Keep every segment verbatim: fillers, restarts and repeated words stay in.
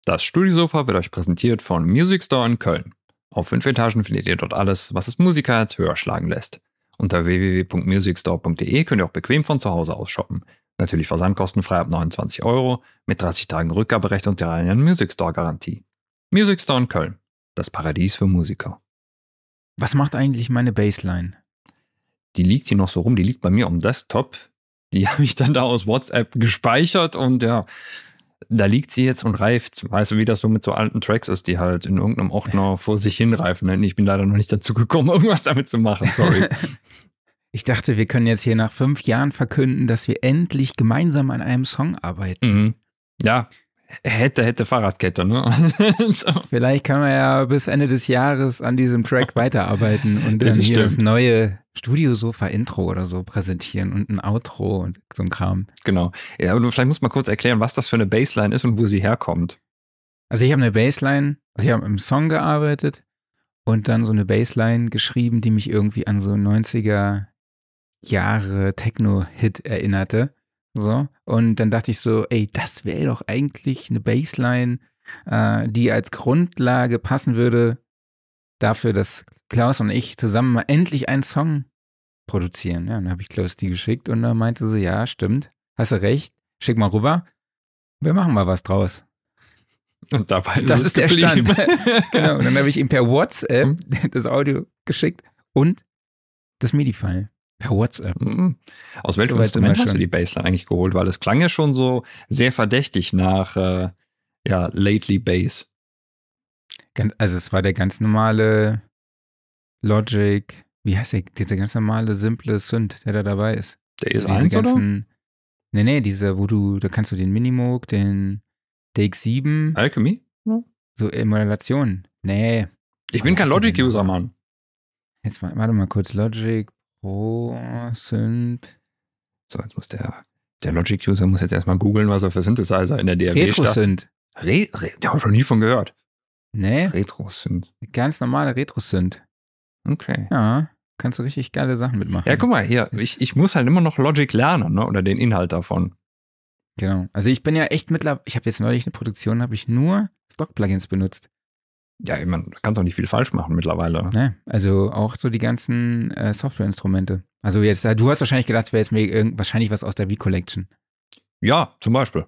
Das Studiosofa wird euch präsentiert von Music Store in Köln. Auf fünf Etagen findet ihr dort alles, was es Musikerherz höher schlagen lässt. Unter w w w punkt musicstore punkt d e könnt ihr auch bequem von zu Hause aus shoppen. Natürlich versandkostenfrei ab neunundzwanzig Euro, mit dreißig Tagen Rückgaberecht und der reinen Music Store Garantie. Music Store in Köln, das Paradies für Musiker. Was macht eigentlich meine Bassline? Die liegt hier noch so rum, die liegt bei mir am Desktop. Die habe ich dann da aus WhatsApp gespeichert und ja, da liegt sie jetzt und reift. Weißt du, wie das so mit so alten Tracks ist, die halt in irgendeinem Ordner vor sich hinreifen. Ich bin leider noch nicht dazu gekommen, irgendwas damit zu machen, sorry. Ich dachte, wir können jetzt hier nach fünf Jahren verkünden, dass wir endlich gemeinsam an einem Song arbeiten. Mhm. Ja, hätte, hätte Fahrradkette, ne? So. Vielleicht kann man ja bis Ende des Jahres an diesem Track weiterarbeiten und dann Ja, hier stimmt. das neue Studiosofa-Intro oder so präsentieren und ein Outro und so ein Kram. Genau. Ja, aber du, vielleicht musst du mal kurz erklären, was das für eine Bassline ist und wo sie herkommt. Also ich habe eine Bassline, also ich habe im Song gearbeitet und dann so eine Bassline geschrieben, die mich irgendwie an so neunziger Jahre Techno-Hit erinnerte. So. Und dann dachte ich so, ey, das wäre doch eigentlich eine Bassline, äh, die als Grundlage passen würde dafür, dass Klaus und ich zusammen mal endlich einen Song produzieren. Ja, dann habe ich Klaus die geschickt und dann meinte sie, ja, stimmt, hast du recht, schick mal rüber, wir machen mal was draus. Und dabei Das es ist der Stand. geblieben. Genau, und dann habe ich ihm per WhatsApp das Audio geschickt und das MIDI-File per WhatsApp. Mhm. Aus welchem Soweit sind wir Instrument hast du schon. die Bassline eigentlich geholt? Weil es klang ja schon so sehr verdächtig nach äh, ja, Lately Bass. Ganz- Also es war der ganz normale Logic, wie heißt der, dieser ganz normale, simple Synth, der da dabei ist. Der ist Diese eins, oder? ganzen, nee, nee, diese, wo du, da kannst du den Minimoog, den D X sieben, Alchemy? so Emulationen. Nee, Ich Oh, bin was kein ist denn Logic-User, das? Mann. jetzt mal- warte mal kurz, Logic Pro Synth, So, jetzt muss der, der Logic-User muss jetzt erstmal googeln, was er für Synthesizer in der D A W Retro statt. Synth. Re, Re, der habe ich schon nie von gehört. Nee, Retro-Synth. ganz normale Retro Synth. Okay. Ja, kannst du richtig geile Sachen mitmachen. Ja, guck mal, hier, Ist- ich, ich muss halt immer noch Logic lernen, ne? Oder den Inhalt davon. Genau. Also ich bin ja echt mittlerweile, ich habe jetzt neulich eine Produktion, habe ich nur Stock-Plugins benutzt. Ja, ich meine, du kannst auch nicht viel falsch machen mittlerweile. Ne? Also auch so die ganzen äh, Softwareinstrumente. Also jetzt, äh, du hast wahrscheinlich gedacht, es wäre jetzt mir irgend, wahrscheinlich was aus der V-Collection. Ja, zum Beispiel.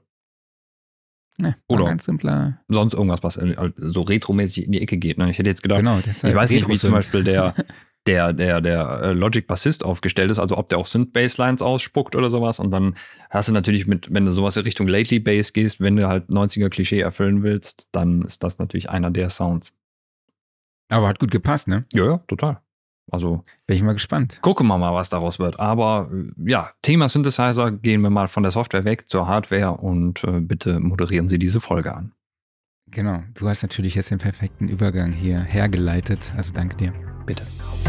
Ne, war Oder- ganz simpler. Sonst irgendwas, was äh, halt so retromäßig in die Ecke geht. Ne? Ich hätte jetzt gedacht, Genau, deshalb ich weiß nicht, wie zum Retro-Synth. Beispiel der, der, der, der äh, Logic-Bassist aufgestellt ist, also ob der auch Synth-Basslines ausspuckt oder sowas. Und dann hast du natürlich mit, wenn du sowas in Richtung Lately Bass gehst, wenn du halt neunziger-Klischee erfüllen willst, dann ist das natürlich einer der Sounds. Aber hat gut gepasst, ne? Ja, ja, total. Also Bin ich mal gespannt. gucken wir mal, was daraus wird. Aber äh, ja, Thema Synthesizer, gehen wir mal von der Software weg zur Hardware und äh, bitte moderieren Sie diese Folge an. Genau. Du hast natürlich jetzt den perfekten Übergang hier hergeleitet. Also danke dir. Bitte.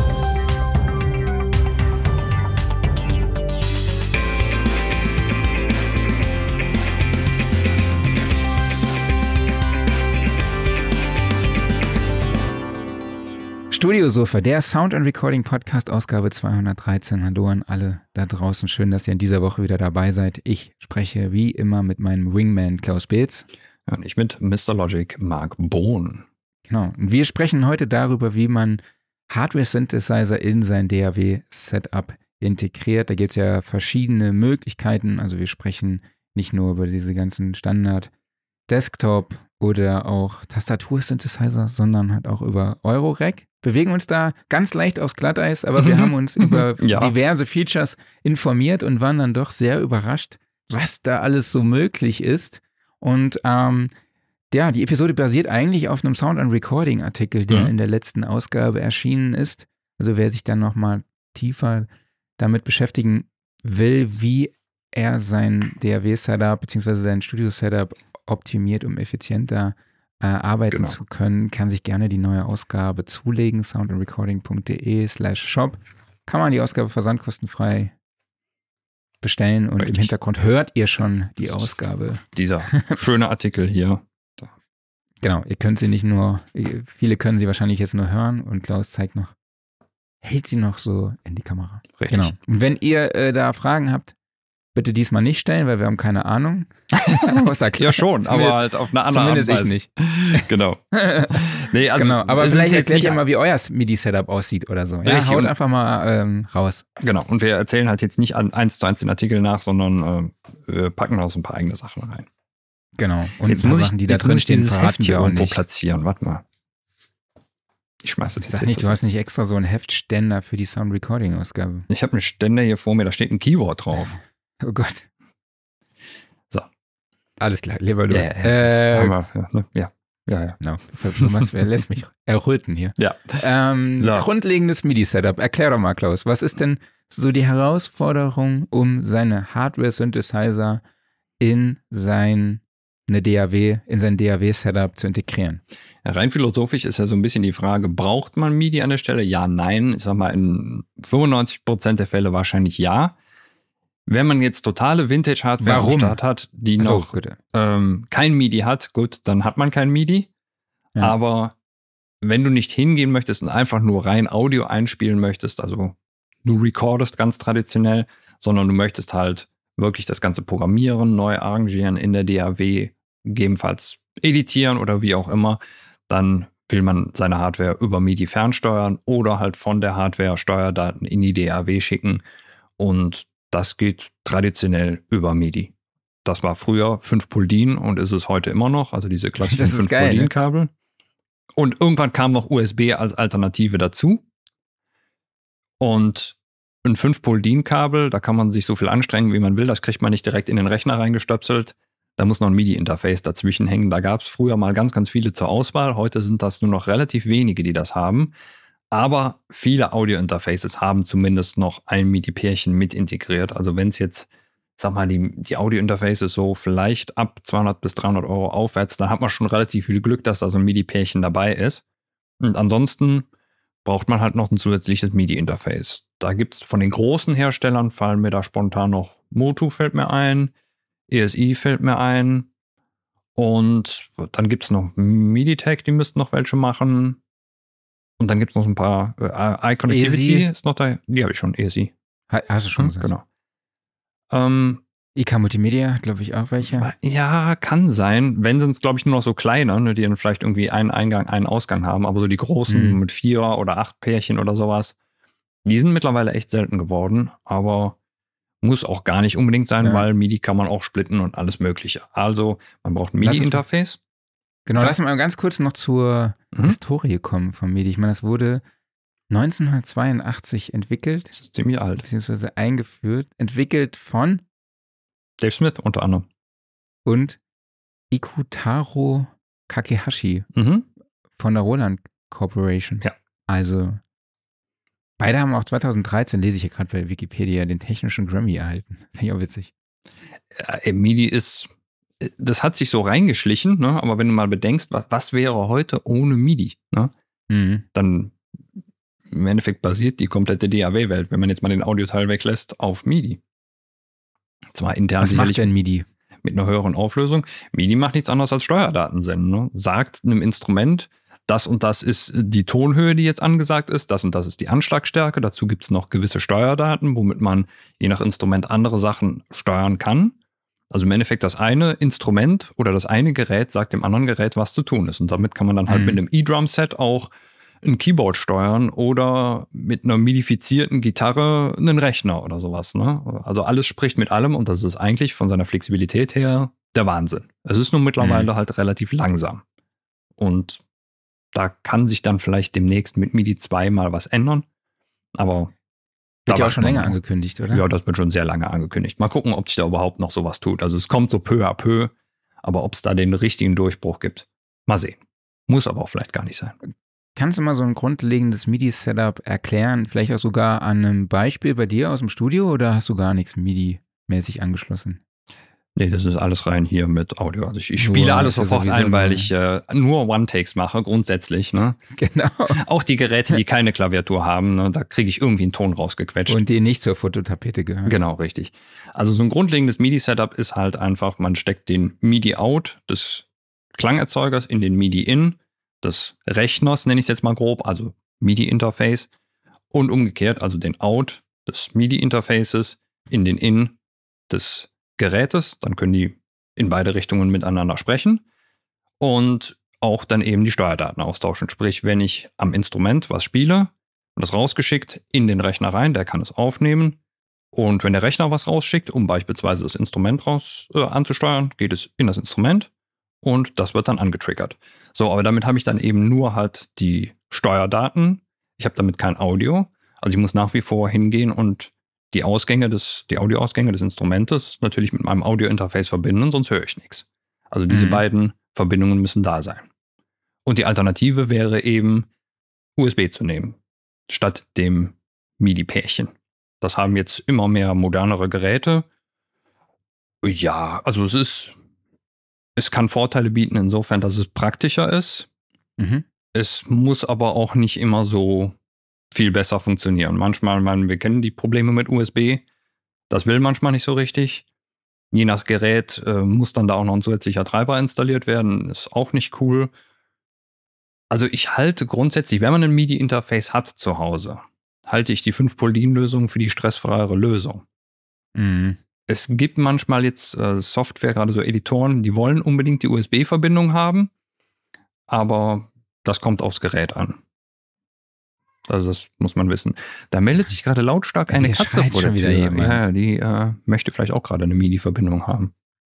Studiosofa, der Sound and Recording Podcast, Ausgabe zweihundertdreizehn. Hallo an alle da draußen. Schön, dass ihr in dieser Woche wieder dabei seid. Ich spreche wie immer mit meinem Wingman Klaus Beetz. Ja, und ich mit Mister Logic Mark Bohn. Genau. Und wir sprechen heute darüber, wie man Hardware-Synthesizer in sein D A W-Setup integriert. Da gibt es ja verschiedene Möglichkeiten. Also wir sprechen nicht nur über diese ganzen Standard-Desktop- oder auch Tastatur-Synthesizer, sondern halt auch über Eurorack. Bewegen uns da ganz leicht aufs Glatteis, aber wir haben uns über Ja. diverse Features informiert und waren dann doch sehr überrascht, was da alles so möglich ist. Und ähm, ja, die Episode basiert eigentlich auf einem Sound and Recording Artikel, der Mhm. in der letzten Ausgabe erschienen ist. Also wer sich dann nochmal tiefer damit beschäftigen will, wie er sein D A W-Setup bzw. sein Studio-Setup optimiert, um effizienter äh, arbeiten Genau. zu können, kann sich gerne die neue Ausgabe zulegen. soundandrecording.de slash shop. Kann man die Ausgabe versandkostenfrei bestellen und Richtig. im Hintergrund hört ihr schon die Ausgabe. Dieser schöne Artikel hier. Genau, ihr könnt sie nicht nur, viele können sie wahrscheinlich jetzt nur hören und Klaus zeigt noch, hält sie noch so in die Kamera. Richtig. Genau. Und wenn ihr äh, da Fragen habt, bitte diesmal nicht stellen, weil wir haben keine Ahnung. Ja schon, aber halt auf eine andere Art und Zumindest ich nicht. Genau. Nee, also genau. Aber es vielleicht ist jetzt erklärt nicht ihr mal, wie euer MIDI-Setup aussieht oder so. Ja, Richtig. haut einfach mal ähm, raus. Genau, und wir erzählen halt jetzt nicht an eins zu eins den Artikel nach, sondern äh, wir packen auch so ein paar eigene Sachen rein. Genau. Und jetzt ein paar muss ich, Sachen, die da jetzt drin muss ich stehen, dieses verraten Heft hier wir auch irgendwo nicht. platzieren. Warte mal. Ich schmeiße das Sag jetzt nicht, du so. hast nicht extra so einen Heftständer für die Sound-Recording-Ausgabe. Ich habe einen Ständer hier vor mir, da steht ein Keyboard drauf. Oh Gott. So. Alles klar, lieber los. Ja, ja, äh, Haben wir, ja, ne? ja, ja, ja. Genau. Du machst, wer lässt mich erröten hier. Ja. Ähm, So. Grundlegendes MIDI-Setup. Erklär doch mal, Klaus. Was ist denn so die Herausforderung, um seine Hardware-Synthesizer in sein eine D A W, in sein D A W-Setup zu integrieren? Rein philosophisch ist ja so ein bisschen die Frage, braucht man MIDI an der Stelle? Ja, nein. Ich sag mal, in fünfundneunzig Prozent der Fälle wahrscheinlich ja. Wenn man jetzt totale Vintage-Hardware am Start hat, die Achso, noch bitte. ähm, kein MIDI hat, gut, dann hat man kein MIDI. Ja. Aber wenn du nicht hingehen möchtest und einfach nur rein Audio einspielen möchtest, also du recordest ganz traditionell, sondern du möchtest halt wirklich das Ganze programmieren, neu arrangieren in der D A W, gegebenenfalls editieren oder wie auch immer, dann will man seine Hardware über MIDI fernsteuern oder halt von der Hardware Steuerdaten in die D A W schicken. Und das geht traditionell über MIDI. Das war früher fünf Pull-DIN und ist es heute immer noch, also diese klassischen Das ist fünf geil, Pull-DIN-Kabel. Und irgendwann kam noch U S B als Alternative dazu. Und ein fünf Pull-DIN-Kabel, da kann man sich so viel anstrengen, wie man will. Das kriegt man nicht direkt in den Rechner reingestöpselt. Da muss noch ein MIDI-Interface dazwischen hängen. Da gab es früher mal ganz, ganz viele zur Auswahl. Heute sind das nur noch relativ wenige, die das haben. Aber viele Audio-Interfaces haben zumindest noch ein MIDI-Pärchen mit integriert. Also wenn es jetzt, sag mal, die, die Audio-Interfaces so vielleicht ab zweihundert bis dreihundert Euro aufwärts, dann hat man schon relativ viel Glück, dass da so ein MIDI-Pärchen dabei ist. Und ansonsten braucht man halt noch ein zusätzliches MIDI-Interface. Da gibt es von den großen Herstellern, fallen mir da spontan noch Motu fällt mir ein, E S I fällt mir ein und dann gibt es noch MIDI-Tech, die müssten noch welche machen. Und dann gibt es noch ein paar, äh, iConnectivity ist noch da, die habe ich schon, E S I. Ha- Hast du schon Hm, gesagt? genau. Ähm, I K Multimedia hat, glaube ich, auch welche. ja, kann sein. Wenn sind es, glaube ich, nur noch so kleine, ne, die dann vielleicht irgendwie einen Eingang, einen Ausgang haben. Aber so die großen Mhm. mit vier oder acht Pärchen oder sowas, die sind mittlerweile echt selten geworden. Aber muss auch gar nicht unbedingt sein, Ja. weil MIDI kann man auch splitten und alles Mögliche. Also man braucht ein Lass es- MIDI-Interface. Genau, Ja. lass mal ganz kurz noch zur Mhm. Historie kommen von MIDI. Ich meine, das wurde neunzehnhundertzweiundachtzig entwickelt, Das ist ziemlich alt. beziehungsweise eingeführt, entwickelt von Dave Smith unter anderem. und Ikutaro Kakehashi Mhm. von der Roland Corporation. Ja. Also, beide haben auch zweitausenddreizehn, lese ich hier gerade bei Wikipedia, den technischen Grammy erhalten. Finde ich auch witzig. Äh, MIDI ist, das hat sich so reingeschlichen, ne? Aber wenn du mal bedenkst, was, was wäre heute ohne MIDI, ne? Mhm. Dann im Endeffekt basiert die komplette D A W-Welt, wenn man jetzt mal den Audioteil weglässt, auf MIDI. Zwar intern Was macht sicherlich denn MIDI? mit einer höheren Auflösung. MIDI macht nichts anderes als Steuerdaten senden. Ne? Sagt einem Instrument, das und das ist die Tonhöhe, die jetzt angesagt ist, das und das ist die Anschlagstärke. Dazu gibt es noch gewisse Steuerdaten, womit man je nach Instrument andere Sachen steuern kann. Also im Endeffekt das eine Instrument oder das eine Gerät sagt dem anderen Gerät, was zu tun ist. Und damit kann man dann halt Mhm. mit einem E-Drum-Set auch ein Keyboard steuern oder mit einer midifizierten Gitarre einen Rechner oder sowas. Ne? Also alles spricht mit allem und das ist eigentlich von seiner Flexibilität her der Wahnsinn. Es ist nur mittlerweile Mhm. halt relativ langsam. Und da kann sich dann vielleicht demnächst mit MIDI zwei mal was ändern. Aber da Wird ja auch warten schon wir länger noch. angekündigt, oder? Ja, das wird schon sehr lange angekündigt. Mal gucken, ob sich da überhaupt noch sowas tut. Also es kommt so peu à peu, aber ob es da den richtigen Durchbruch gibt, mal sehen. Muss aber auch vielleicht gar nicht sein. Kannst du mal so ein grundlegendes MIDI-Setup erklären? Vielleicht auch sogar an einem Beispiel bei dir aus dem Studio oder hast du gar nichts MIDI-mäßig angeschlossen? Nee, das ist alles rein hier mit Audio. Also ich, ich Nur, spiele alles ist ja sofort sowieso ein, weil nur- ich äh, nur One-Takes mache, grundsätzlich. Ne? Genau. Auch die Geräte, die keine Klaviatur haben, ne, da kriege ich irgendwie einen Ton rausgequetscht. Und die nicht zur Fototapete gehören. Genau, richtig. Also so ein grundlegendes MIDI-Setup ist halt einfach, man steckt den MIDI-Out des Klangerzeugers in den MIDI-In des Rechners, nenne ich es jetzt mal grob, also MIDI-Interface und umgekehrt, also den Out des MIDI-Interfaces in den In des Gerätes, dann können die in beide Richtungen miteinander sprechen und auch dann eben die Steuerdaten austauschen. Sprich, wenn ich am Instrument was spiele und das rausgeschickt in den Rechner rein, der kann es aufnehmen. Und wenn der Rechner was rausschickt, um beispielsweise das Instrument raus äh, anzusteuern, geht es in das Instrument und das wird dann angetriggert. So, aber damit habe ich dann eben nur halt die Steuerdaten. Ich habe damit kein Audio. Also ich muss nach wie vor hingehen und die Ausgänge des, die Audioausgänge des Instrumentes natürlich mit meinem Audiointerface verbinden, sonst höre ich nichts. Also diese mhm. beiden Verbindungen müssen da sein. Und die Alternative wäre eben, U S B zu nehmen, statt dem MIDI-Pärchen. Das haben jetzt immer mehr modernere Geräte. Ja, also es ist, es kann Vorteile bieten insofern, dass es praktischer ist. Mhm. Es muss aber auch nicht immer so viel besser funktionieren. Manchmal, man, wir kennen die Probleme mit U S B. Das will manchmal nicht so richtig. Je nach Gerät äh, muss dann da auch noch ein zusätzlicher Treiber installiert werden. Ist auch nicht cool. Also ich halte grundsätzlich, wenn man ein MIDI-Interface hat zu Hause, halte ich die fünf Pol D I N-Lösung für die stressfreiere Lösung. Mhm. Es gibt manchmal jetzt äh, Software, gerade so Editoren, die wollen unbedingt die U S B-Verbindung haben, aber das kommt aufs Gerät an. Also das muss man wissen. Da meldet sich gerade lautstark eine Hier Katze vor der schon Tür. Wieder jemand. Ja, die äh, möchte vielleicht auch gerade eine MIDI-Verbindung haben.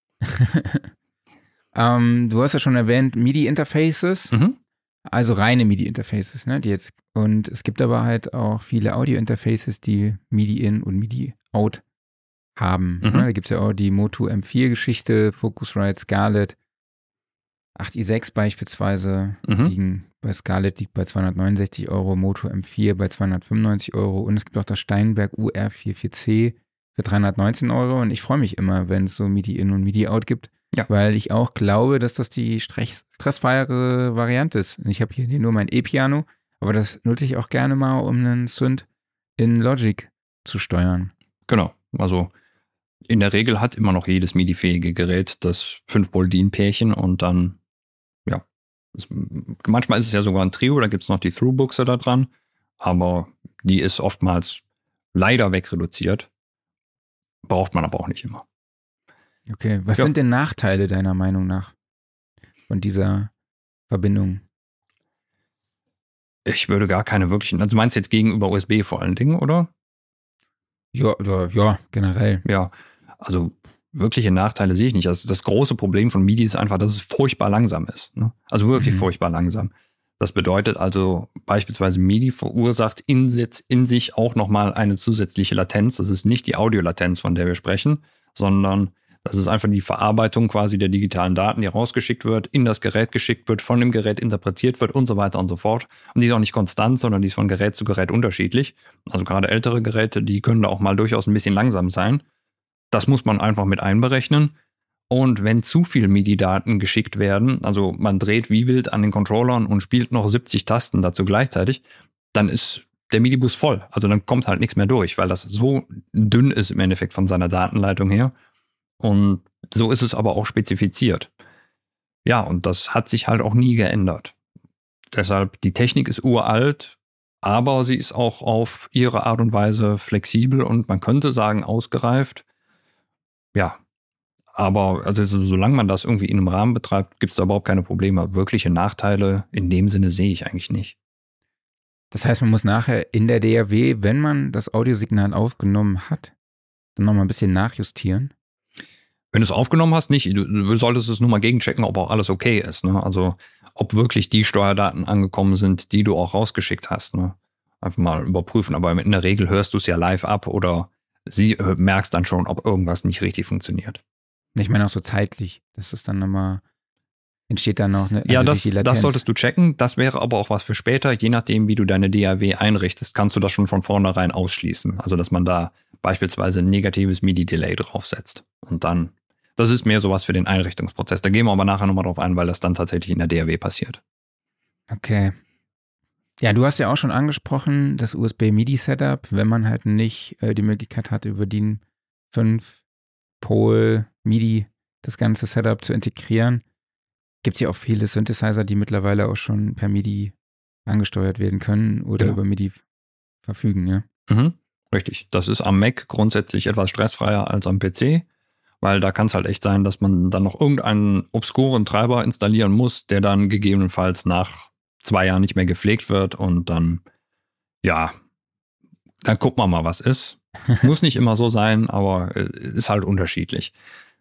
ähm, du hast ja schon erwähnt, MIDI-Interfaces. Mhm. Also reine MIDI-Interfaces, ne? Die jetzt, und es gibt aber halt auch viele Audio-Interfaces, die MIDI-In und MIDI-Out haben. Mhm. Ne? Da gibt es ja auch die Motu M vier Geschichte, Focusrite, Scarlett. acht i sechs beispielsweise mhm. liegen bei Scarlett liegt bei zweihundertneunundsechzig Euro, Motu M vier bei zweihundertfünfundneunzig Euro und es gibt auch das Steinberg U R vierundvierzig C für dreihundertneunzehn Euro und ich freue mich immer, wenn es so MIDI-In und MIDI-Out gibt, ja. weil ich auch glaube, dass das die stress- stressfreiere Variante ist. Ich habe hier nur mein E-Piano, aber das nutze ich auch gerne mal, um einen Synth in Logic zu steuern. Genau, also in der Regel hat immer noch jedes MIDI-fähige Gerät das fünf Pol D I N-Pärchen und dann, ja, das, manchmal ist es ja sogar ein Trio, da gibt es noch die Through-Buchse da dran, aber die ist oftmals leider wegreduziert. Braucht man aber auch nicht immer. Okay, was ja. sind denn Nachteile deiner Meinung nach von dieser Verbindung? Ich würde gar keine wirklichen, also du meinst jetzt gegenüber U S B vor allen Dingen, oder? Ja, ja, generell. Ja, also wirkliche Nachteile sehe ich nicht. Also das große Problem von MIDI ist einfach, dass es furchtbar langsam ist. Ne? Also wirklich mhm. furchtbar langsam. Das bedeutet also beispielsweise MIDI verursacht in, in sich auch nochmal eine zusätzliche Latenz. Das ist nicht die Audiolatenz, von der wir sprechen, sondern das ist einfach die Verarbeitung quasi der digitalen Daten, die rausgeschickt wird, in das Gerät geschickt wird, von dem Gerät interpretiert wird und so weiter und so fort. Und die ist auch nicht konstant, sondern die ist von Gerät zu Gerät unterschiedlich. Also gerade ältere Geräte, die können da auch mal durchaus ein bisschen langsam sein. Das muss man einfach mit einberechnen. Und wenn zu viel MIDI-Daten geschickt werden, also man dreht wie wild an den Controllern und spielt noch siebzig Tasten dazu gleichzeitig, dann ist der MIDI-Bus voll. Also dann kommt halt nichts mehr durch, weil das so dünn ist im Endeffekt von seiner Datenleitung her. Und so ist es aber auch spezifiziert. Ja, und das hat sich halt auch nie geändert. Deshalb, die Technik ist uralt, aber sie ist auch auf ihre Art und Weise flexibel und man könnte sagen ausgereift. Ja, aber also solange man das irgendwie in einem Rahmen betreibt, gibt es da überhaupt keine Probleme. Wirkliche Nachteile in dem Sinne sehe ich eigentlich nicht. Das heißt, man muss nachher in der D A W, wenn man das Audiosignal aufgenommen hat, dann nochmal ein bisschen nachjustieren? Wenn du es aufgenommen hast, nicht. Du, du solltest es nur mal gegenchecken, ob auch alles okay ist. Ne? Also ob wirklich die Steuerdaten angekommen sind, die du auch rausgeschickt hast. Ne? Einfach mal überprüfen. Aber in der Regel hörst du es ja live ab oder sie merkst dann schon, ob irgendwas nicht richtig funktioniert. Ich meine auch so zeitlich, dass es dann nochmal entsteht dann noch eine also ja, das, das solltest du checken. Das wäre aber auch was für später. Je nachdem, wie du deine D A W einrichtest, kannst du das schon von vornherein ausschließen. Also dass man da beispielsweise ein negatives MIDI-Delay draufsetzt. Und dann, das ist mehr sowas für den Einrichtungsprozess. Da gehen wir aber nachher nochmal drauf ein, weil das dann tatsächlich in der D A W passiert. Okay. Ja, du hast ja auch schon angesprochen, das U S B-MIDI-Setup, wenn man halt nicht äh, die Möglichkeit hat, über die fünf Pol MIDI das ganze Setup zu integrieren. Gibt es ja auch viele Synthesizer, die mittlerweile auch schon per MIDI angesteuert werden können oder genau. über MIDI verfügen, ja. Mhm. Richtig. Das ist am Mac grundsätzlich etwas stressfreier als am P C, weil da kann es halt echt sein, dass man dann noch irgendeinen obskuren Treiber installieren muss, der dann gegebenenfalls nach zwei Jahren nicht mehr gepflegt wird und dann, ja, dann guckt man mal, was ist. Muss nicht immer so sein, aber ist halt unterschiedlich.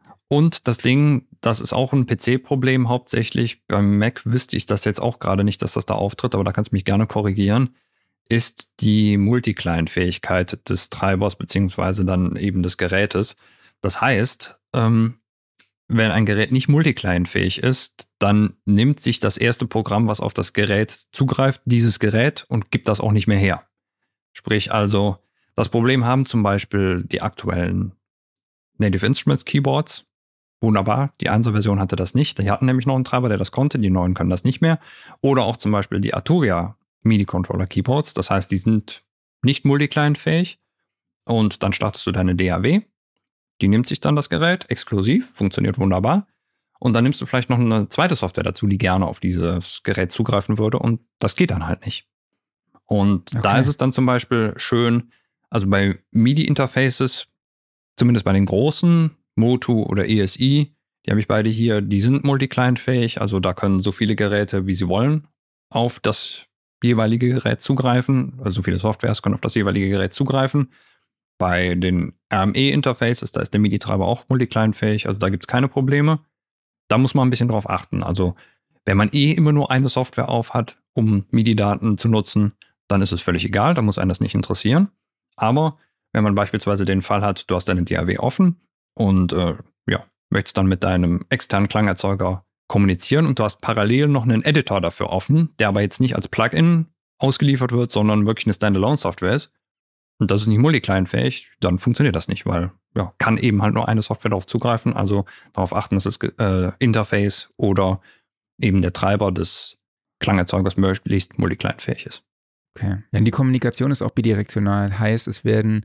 Und das Ding, das ist auch ein P C-Problem hauptsächlich. Beim Mac wüsste ich das jetzt auch gerade nicht, dass das da auftritt, aber da kannst du mich gerne korrigieren, ist die Multi-Client-Fähigkeit des Treibers beziehungsweise dann eben des Gerätes. Das heißt, ähm, wenn ein Gerät nicht Multi-Client-fähig ist, dann nimmt sich das erste Programm, was auf das Gerät zugreift, dieses Gerät und gibt das auch nicht mehr her. Sprich also, das Problem haben zum Beispiel die aktuellen Native Instruments Keyboards. Wunderbar, die Einser-Version hatte das nicht. Die hatten nämlich noch einen Treiber, der das konnte, die neuen können das nicht mehr. Oder auch zum Beispiel die Arturia MIDI-Controller-Keyboards. Das heißt, die sind nicht Multi-Client-fähig. Und dann startest du deine D A W. Die nimmt sich dann das Gerät, exklusiv, funktioniert wunderbar. Und dann nimmst du vielleicht noch eine zweite Software dazu, die gerne auf dieses Gerät zugreifen würde. Und das geht dann halt nicht. Und okay. Da ist es dann zum Beispiel schön, also bei MIDI-Interfaces, zumindest bei den großen, Motu oder E S I, die habe ich beide hier, die sind Multi-Client-fähig. Also da können so viele Geräte, wie sie wollen, auf das jeweilige Gerät zugreifen. Also so viele Softwares können auf das jeweilige Gerät zugreifen. Bei den R M E-Interfaces, da ist der MIDI-Treiber auch Multi-Client-fähig. Also da gibt es keine Probleme. Da muss man ein bisschen drauf achten. Also wenn man eh immer nur eine Software auf hat, um MIDI-Daten zu nutzen, dann ist es völlig egal. Da muss einen das nicht interessieren. Aber wenn man beispielsweise den Fall hat, du hast deine D A W offen und äh, ja, möchtest dann mit deinem externen Klangerzeuger kommunizieren und du hast parallel noch einen Editor dafür offen, der aber jetzt nicht als Plugin ausgeliefert wird, sondern wirklich eine Standalone-Software ist. Und das ist nicht Multi-Client-fähig, dann funktioniert das nicht, weil ja, kann eben halt nur eine Software darauf zugreifen. Also darauf achten, dass das äh, Interface oder eben der Treiber des Klangerzeugers möglichst Multi-Client-fähig ist. Okay. Ja, die Kommunikation ist auch bidirektional. Heißt, es werden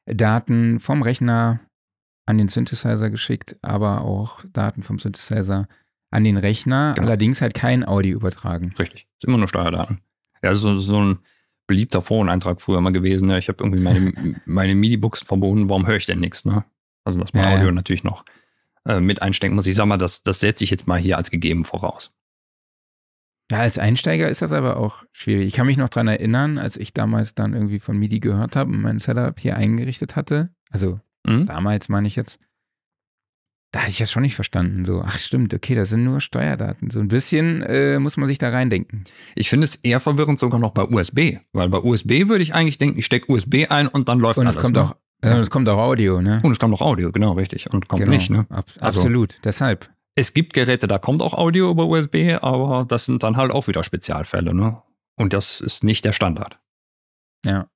Daten vom Rechner an den Synthesizer geschickt, aber auch Daten vom Synthesizer an den Rechner, genau. Allerdings halt kein Audio übertragen. Richtig, ist immer nur Steuerdaten. Ja, das ist so ein beliebter Foreneintrag früher mal gewesen. Ne? Ich habe irgendwie meine, meine MIDI-Buchsen verboten, warum höre ich denn nichts? Ne? Also, dass man ja, Audio ja. natürlich noch äh, mit einstecken muss. Ich sag mal, das, das setze ich jetzt mal hier als gegeben voraus. Ja, als Einsteiger ist das aber auch schwierig. Ich kann mich noch dran erinnern, als ich damals dann irgendwie von MIDI gehört habe und mein Setup hier eingerichtet hatte. Also, mhm. damals meine ich jetzt. Da hatte ich das schon nicht verstanden. So, ach stimmt, okay, das sind nur Steuerdaten. So ein bisschen äh, muss man sich da reindenken. Ich finde es eher verwirrend sogar noch bei U S B. Weil bei U S B würde ich eigentlich denken, ich stecke U S B ein und dann läuft und alles. Es kommt ne? auch, äh, ja. Es kommt auch Audio, ne? Und es kommt auch Audio, genau, richtig. Und kommt genau. nicht, ne? Ab- also, absolut, deshalb. Es gibt Geräte, da kommt auch Audio über U S B, aber das sind dann halt auch wieder Spezialfälle, ne? Und das ist nicht der Standard. Ja.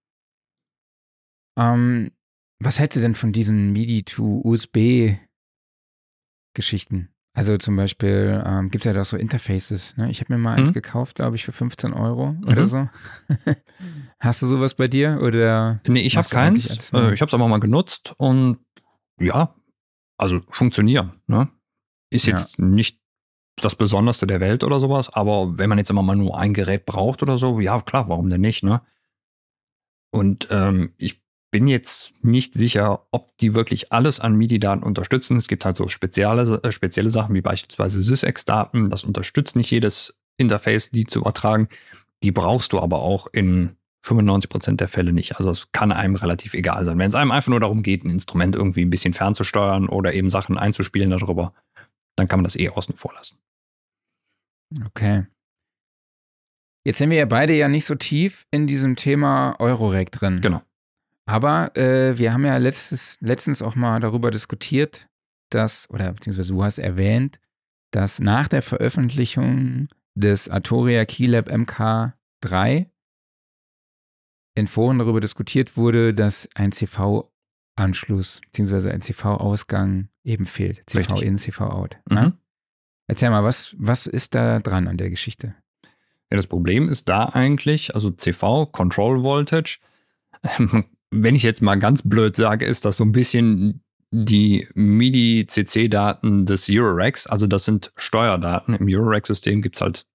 Ähm, was hältst du denn von diesen MIDI to U S B Geschichten? Also zum Beispiel ähm, gibt es ja da so Interfaces. Ne? Ich habe mir mal eins mhm. gekauft, glaube ich, für fünfzehn Euro mhm. oder so. Hast du sowas bei dir? Oder nee, ich habe keins. Äh, ich habe es aber mal genutzt und ja, also funktionieren. Ne? Ist jetzt ja. nicht das Besonderste der Welt oder sowas, aber wenn man jetzt immer mal nur ein Gerät braucht oder so, ja klar, warum denn nicht? Ne? Und ähm, ich bin jetzt nicht sicher, ob die wirklich alles an MIDI-Daten unterstützen. Es gibt halt so spezielle, äh, spezielle Sachen wie beispielsweise Sys-Ex-Daten. Das unterstützt nicht jedes Interface, die zu übertragen. Die brauchst du aber auch in fünfundneunzig Prozent der Fälle nicht. Also es kann einem relativ egal sein. Wenn es einem einfach nur darum geht, ein Instrument irgendwie ein bisschen fernzusteuern oder eben Sachen einzuspielen darüber, dann kann man das eh außen vor lassen. Okay. Jetzt sind wir ja beide ja nicht so tief in diesem Thema Eurorack drin. Genau. Aber äh, wir haben ja letztes, letztens auch mal darüber diskutiert, dass, oder beziehungsweise du hast erwähnt, dass nach der Veröffentlichung des Arturia Keylab M K drei in Foren darüber diskutiert wurde, dass ein C V-Anschluss beziehungsweise ein C V-Ausgang eben fehlt. C V-In, C V-Out. Mhm. Erzähl mal, was, was ist da dran an der Geschichte? Ja, das Problem ist da eigentlich, also C V, Control Voltage, wenn ich jetzt mal ganz blöd sage, ist das so ein bisschen die MIDI-C C-Daten des Euroracks. Also das sind Steuerdaten. Im Eurorack-System gibt es halt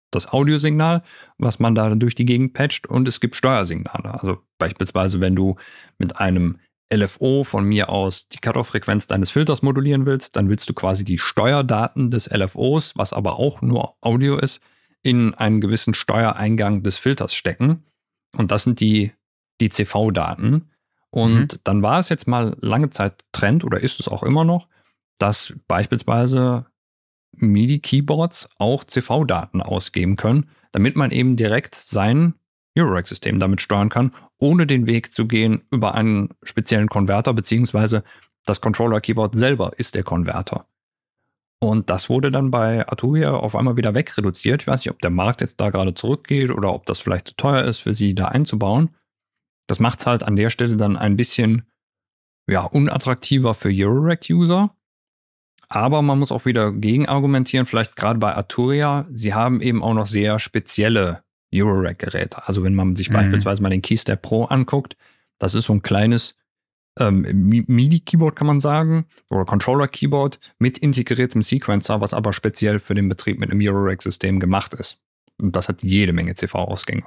das Audiosignal, was man da durch die Gegend patcht, und es gibt Steuersignale. Also beispielsweise, wenn du mit einem L F O von mir aus die Cut-Off-Frequenz deines Filters modulieren willst, dann willst du quasi die Steuerdaten des L F Os, was aber auch nur Audio ist, in einen gewissen Steuereingang des Filters stecken. Und das sind die, die C V-Daten. Und mhm. dann war es jetzt mal lange Zeit Trend, oder ist es auch immer noch, dass beispielsweise MIDI-Keyboards auch C V-Daten ausgeben können, damit man eben direkt sein Eurorack-System damit steuern kann, ohne den Weg zu gehen über einen speziellen Konverter, beziehungsweise das Controller-Keyboard selber ist der Konverter. Und das wurde dann bei Arturia auf einmal wieder wegreduziert. Ich weiß nicht, ob der Markt jetzt da gerade zurückgeht oder ob das vielleicht zu teuer ist, für sie da einzubauen. Das macht es halt an der Stelle dann ein bisschen ja, unattraktiver für Eurorack-User. Aber man muss auch wieder gegenargumentieren, vielleicht gerade bei Arturia, sie haben eben auch noch sehr spezielle Eurorack-Geräte. Also wenn man sich mhm. beispielsweise mal den Keystep Pro anguckt, das ist so ein kleines ähm, MIDI-Keyboard, kann man sagen, oder Controller-Keyboard mit integriertem Sequencer, was aber speziell für den Betrieb mit einem Eurorack-System gemacht ist. Und das hat jede Menge C V-Ausgänge.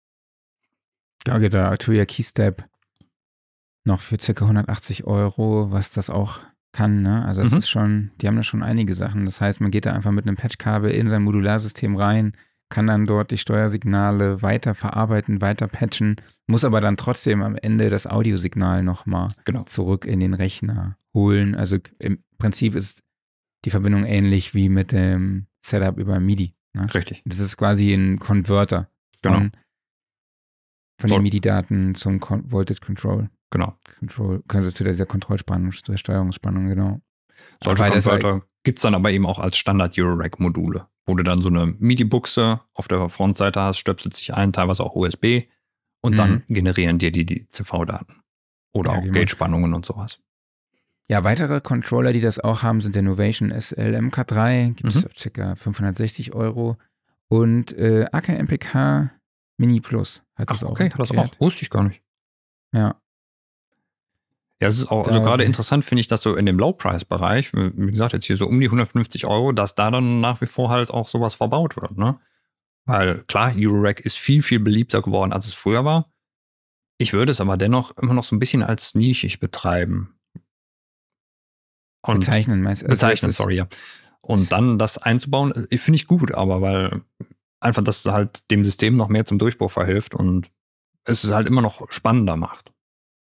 Da geht der Arturia Keystep noch für ca. hundertachtzig Euro, was das auch kann, ne? Also es mhm. ist schon, die haben da schon einige Sachen. Das heißt, man geht da einfach mit einem Patchkabel in sein Modularsystem rein, kann dann dort die Steuersignale weiter verarbeiten, weiter patchen, muss aber dann trotzdem am Ende das Audiosignal nochmal genau. zurück in den Rechner holen. Also im Prinzip ist die Verbindung ähnlich wie mit dem Setup über MIDI. Ne? Richtig. Das ist quasi ein Converter genau. von, von den MIDI-Daten zum Con- Voltage Control. Genau. Control, also zu dieser Kontrollspannung, zu der Steuerungsspannung, genau. Solche Converter gibt es dann aber eben auch als Standard-Eurorack-Module, wo du dann so eine MIDI-Buchse auf der Frontseite hast, stöpselt sich ein, teilweise auch U S B, und mhm. dann generieren dir die, die C V-Daten. Oder ja, auch Gate-Spannungen und sowas. Ja, weitere Controller, die das auch haben, sind der Novation S L M K drei, gibt es mhm. ca. fünfhundertsechzig Euro. Und äh, A K M P K Mini Plus hat das Ach, auch. Okay, hat das auch. Wusste ich gar nicht. Ja. Ja, es ist auch, also gerade interessant finde ich, dass so in dem Low-Price-Bereich, wie gesagt, jetzt hier so um die hundertfünfzig Euro, dass da dann nach wie vor halt auch sowas verbaut wird, ne? Weil klar, Eurorack ist viel, viel beliebter geworden, als es früher war. Ich würde es aber dennoch immer noch so ein bisschen als nischig betreiben. Und bezeichnen meinst du? Bezeichnen, sorry, ja. Und dann das einzubauen, finde ich gut, aber weil einfach das halt dem System noch mehr zum Durchbruch verhilft und es es halt immer noch spannender macht.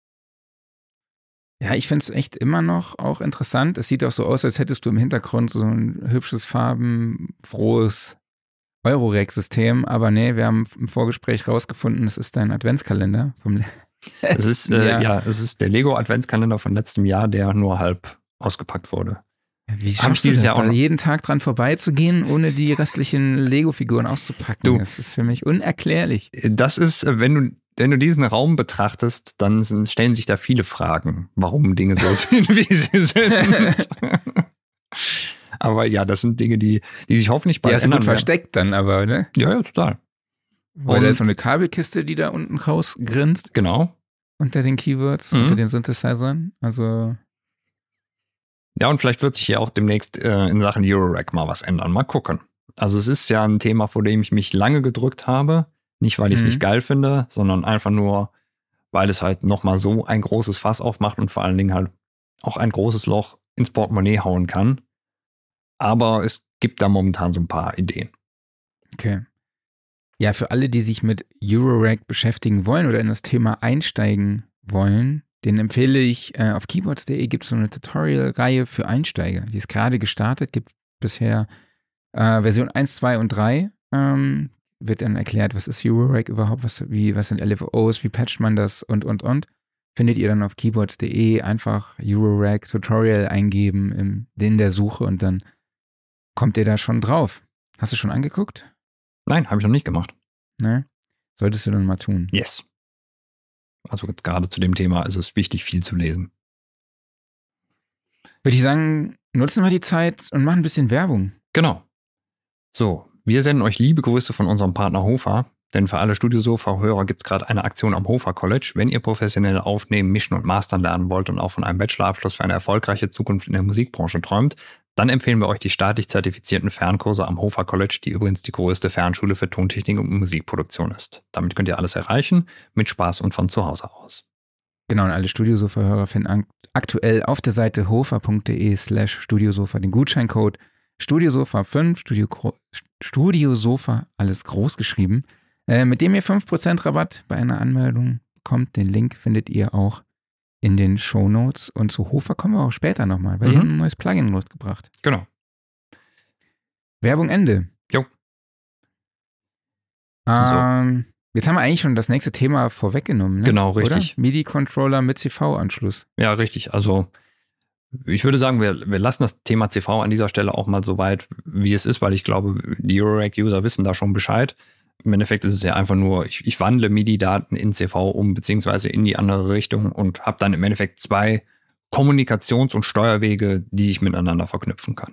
Ja, ich finde es echt immer noch auch interessant. Es sieht auch so aus, als hättest du im Hintergrund so ein hübsches, farbenfrohes Eurorack-System. Aber nee, wir haben im Vorgespräch rausgefunden, es ist dein Adventskalender vom es ist, äh, ja, es ist der Lego-Adventskalender von letztem Jahr, der nur halb ausgepackt wurde. Wie schaffst du das, Jahr da jeden Tag dran vorbeizugehen, ohne die restlichen Lego-Figuren auszupacken? Du, das ist für mich unerklärlich. Das ist, wenn du Wenn du diesen Raum betrachtest, dann stellen sich da viele Fragen, warum Dinge so sind, wie sie sind. Aber ja, das sind Dinge, die, die sich hoffentlich bald ändern. Die hast du gut versteckt dann aber, ne? Ja, ja, total. Weil da ist so eine Kabelkiste, die da unten rausgrinst. Genau. Unter den Keywords, mhm. unter den Synthesizern. Also. Ja, und vielleicht wird sich hier auch demnächst äh, in Sachen Eurorack mal was ändern. Mal gucken. Also es ist ja ein Thema, vor dem ich mich lange gedrückt habe. Nicht, weil ich es mhm. nicht geil finde, sondern einfach nur, weil es halt nochmal so ein großes Fass aufmacht und vor allen Dingen halt auch ein großes Loch ins Portemonnaie hauen kann. Aber es gibt da momentan so ein paar Ideen. Okay. Ja, für alle, die sich mit Eurorack beschäftigen wollen oder in das Thema einsteigen wollen, den empfehle ich, äh, auf keyboards punkt de gibt es so eine Tutorial-Reihe für Einsteiger. Die ist gerade gestartet, gibt bisher äh, Version eins, zwei und drei. Ähm, wird dann erklärt, was ist Eurorack überhaupt, was, wie, was sind L F Os, wie patcht man das und, und, und. Findet ihr dann auf keyboards punkt de, einfach Eurorack Tutorial eingeben in, in der Suche und dann kommt ihr da schon drauf. Hast du schon angeguckt? Nein, habe ich noch nicht gemacht. Ne? Solltest du dann mal tun. Yes. Also jetzt gerade zu dem Thema ist es wichtig, viel zu lesen. Würde ich sagen, nutzen wir die Zeit und machen ein bisschen Werbung. Genau. So, wir senden euch liebe Grüße von unserem Partner Hofer, denn für alle Studiosofa-Hörer gibt es gerade eine Aktion am Hofer College. Wenn ihr professionell aufnehmen, mischen und mastern lernen wollt und auch von einem Bachelorabschluss für eine erfolgreiche Zukunft in der Musikbranche träumt, dann empfehlen wir euch die staatlich zertifizierten Fernkurse am Hofer College, die übrigens die größte Fernschule für Tontechnik und Musikproduktion ist. Damit könnt ihr alles erreichen, mit Spaß und von zu Hause aus. Genau, und alle Studiosofa-Hörer finden aktuell auf der Seite hofer.de slash Studiosofa den Gutscheincode Studiosofa fünf, Studio, Studiosofa, alles groß geschrieben, äh, mit dem ihr fünf Prozent Rabatt bei einer Anmeldung bekommt. Den Link findet ihr auch in den Shownotes. Und zu Hofer kommen wir auch später nochmal, weil Mhm. die haben ein neues Plugin rausgebracht. Genau. Werbung Ende. Jo. Ähm, jetzt haben wir eigentlich schon das nächste Thema vorweggenommen, ne? Genau, richtig. Oder? MIDI-Controller mit C V-Anschluss. Ja, richtig. Also ich würde sagen, wir, wir lassen das Thema C V an dieser Stelle auch mal so weit, wie es ist, weil ich glaube, die Eurorack-User wissen da schon Bescheid. Im Endeffekt ist es ja einfach nur, ich, ich wandle MIDI-Daten in C V um, beziehungsweise in die andere Richtung und habe dann im Endeffekt zwei Kommunikations- und Steuerwege, die ich miteinander verknüpfen kann.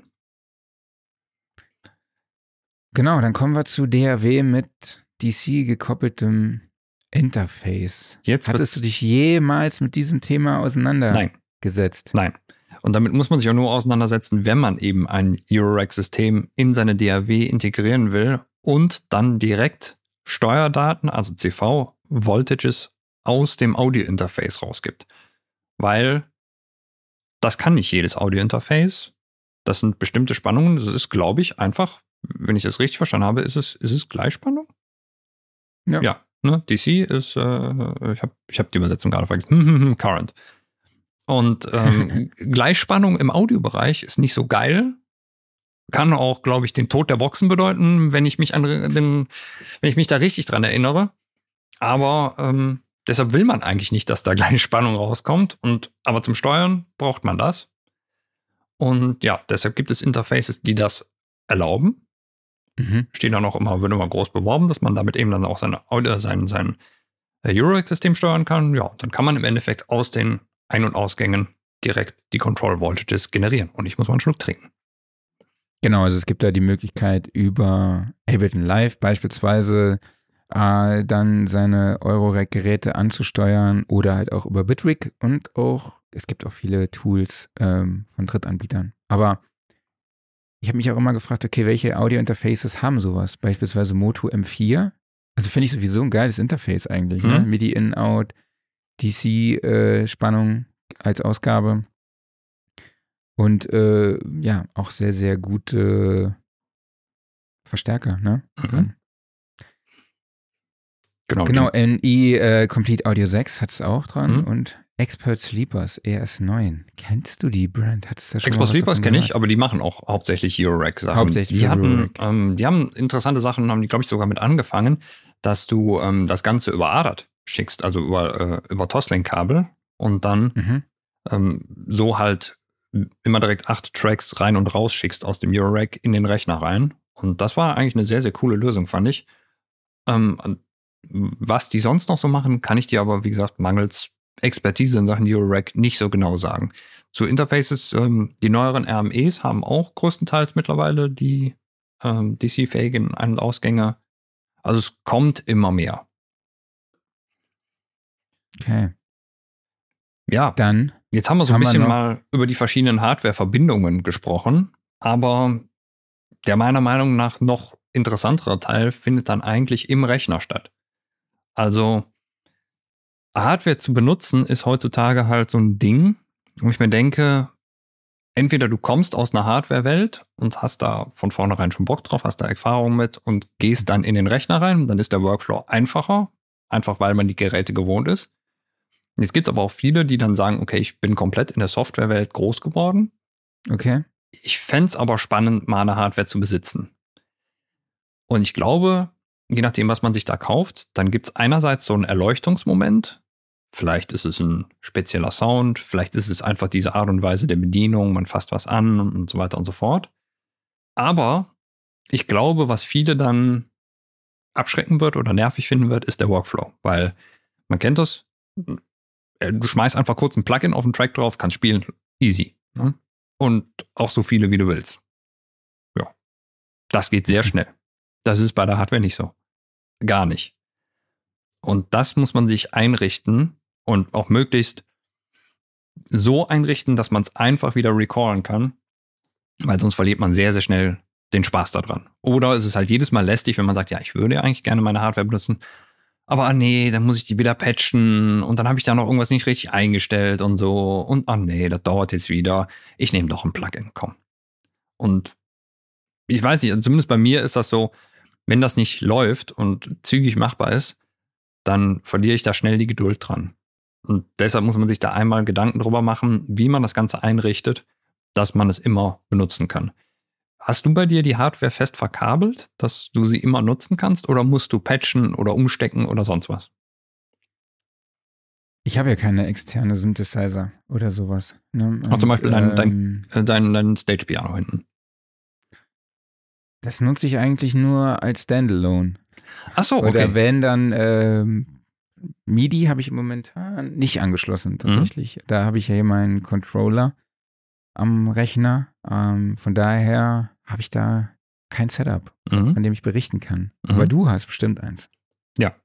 Genau, dann kommen wir zu D A W mit D C gekoppeltem Interface. Jetzt Hattest du dich jemals mit diesem Thema auseinandergesetzt? Nein. Nein. Und damit muss man sich auch nur auseinandersetzen, wenn man eben ein Eurorack-System in seine D A W integrieren will und dann direkt Steuerdaten, also C V-Voltages aus dem Audio-Interface rausgibt. Weil das kann nicht jedes Audio-Interface. Das sind bestimmte Spannungen. Das ist, glaube ich, einfach, wenn ich das richtig verstanden habe, ist es, ist es Gleichspannung? Ja. Ja, ne? D C ist, äh, ich habe ich hab die Übersetzung gerade vergessen. Current. Und ähm, Gleichspannung im Audiobereich ist nicht so geil. Kann auch, glaube ich, den Tod der Boxen bedeuten, wenn ich mich an den, wenn ich mich da richtig dran erinnere. Aber ähm, deshalb will man eigentlich nicht, dass da Gleichspannung rauskommt. Und aber zum Steuern braucht man das. Und ja, deshalb gibt es Interfaces, die das erlauben. Mhm. Steht dann auch immer, wird immer groß beworben, dass man damit eben dann auch seine, sein, sein Eurorack-System steuern kann. Ja, dann kann man im Endeffekt aus den Ein- und Ausgängen direkt die Control Voltages generieren. Und ich muss mal einen Schluck trinken. Genau, also es gibt da die Möglichkeit, über Ableton Live beispielsweise äh, dann seine Eurorack-Geräte anzusteuern oder halt auch über Bitwig und auch, es gibt auch viele Tools ähm, von Drittanbietern. Aber ich habe mich auch immer gefragt, okay, welche Audio-Interfaces haben sowas? Beispielsweise Moto M vier. Also finde ich sowieso ein geiles Interface eigentlich. Mhm. Ne? MIDI In-Out, D C-Spannung als Ausgabe. Und äh, ja, auch sehr, sehr gute Verstärker, ne? Mhm. Genau. Genau, N I äh, Complete Audio sechs hat es auch dran Mhm. und Expert Sleepers E S neun. Kennst du die Brand? Hattest du ja schon Expert mal was Sleepers davon kenne ich, gehört? aber die machen auch hauptsächlich Eurorack-Sachen. Hauptsächlich die hatten, Eurorack. ähm, die haben interessante Sachen, haben die, glaube ich, sogar mit angefangen, dass du ähm, das Ganze über A D A T schickst, also über, äh, über Toslink-Kabel und dann Mhm. ähm, so halt immer direkt acht Tracks rein und raus schickst aus dem Eurorack in den Rechner rein. Und das war eigentlich eine sehr, sehr coole Lösung, fand ich. Ähm, was die sonst noch so machen, kann ich dir aber, wie gesagt, mangels Expertise in Sachen Eurorack nicht so genau sagen. Zu Interfaces, ähm, die neueren R M Es haben auch größtenteils mittlerweile die ähm, D C-fähigen Ein- und Ausgänge. Also es kommt immer mehr. Okay. Ja, Dann jetzt haben wir so ein haben wir bisschen noch- mal über die verschiedenen Hardware-Verbindungen gesprochen, aber der meiner Meinung nach noch interessantere Teil findet dann eigentlich im Rechner statt. Also Hardware zu benutzen ist heutzutage halt so ein Ding, wo ich mir denke, entweder du kommst aus einer Hardware-Welt und hast da von vornherein schon Bock drauf, hast da Erfahrung mit und gehst dann in den Rechner rein, dann ist der Workflow einfacher, einfach weil man die Geräte gewohnt ist. Jetzt gibt es aber auch viele, die dann sagen, okay, ich bin komplett in der Softwarewelt groß geworden. Okay. Ich fände es aber spannend, mal eine Hardware zu besitzen. Und ich glaube, je nachdem, was man sich da kauft, dann gibt es einerseits so einen Erleuchtungsmoment. Vielleicht ist es ein spezieller Sound, vielleicht ist es einfach diese Art und Weise der Bedienung, man fasst was an und so weiter und so fort. Aber ich glaube, was viele dann abschrecken wird oder nervig finden wird, ist der Workflow. Weil man kennt das, du schmeißt einfach kurz ein Plugin auf den Track drauf, kannst spielen, easy. Ne? Und auch so viele, wie du willst. Ja, das geht sehr schnell. Das ist bei der Hardware nicht so. Gar nicht. Und das muss man sich einrichten und auch möglichst so einrichten, dass man es einfach wieder recallen kann. weil sonst verliert man sehr, sehr schnell den Spaß daran. Oder es ist halt jedes Mal lästig, wenn man sagt, ja, ich würde ja eigentlich gerne meine Hardware benutzen, aber ah, nee, dann muss ich die wieder patchen und dann habe ich da noch irgendwas nicht richtig eingestellt und so und ah nee, das dauert jetzt wieder. Ich nehme doch ein Plugin, komm. Und ich weiß nicht, zumindest bei mir ist das so, wenn das nicht läuft und zügig machbar ist, dann verliere ich da schnell die Geduld dran. Und deshalb muss man sich da einmal Gedanken drüber machen, wie man das Ganze einrichtet, dass man es immer benutzen kann. Hast du bei dir die Hardware fest verkabelt, dass du sie immer nutzen kannst, oder musst du patchen oder umstecken oder sonst was? Ich habe ja keine externe Synthesizer oder sowas. Ne? Auch zum Beispiel dein, ähm, dein, dein, dein Stage-Piano hinten. Das nutze ich eigentlich nur als Standalone. Ach so, okay. Oder wenn dann ähm, MIDI habe ich momentan nicht angeschlossen tatsächlich. Mhm. Da habe ich ja hier meinen Controller am Rechner. Ähm, von daher habe ich da kein Setup, mhm. von dem ich berichten kann. Mhm. Aber du hast bestimmt eins. Ja.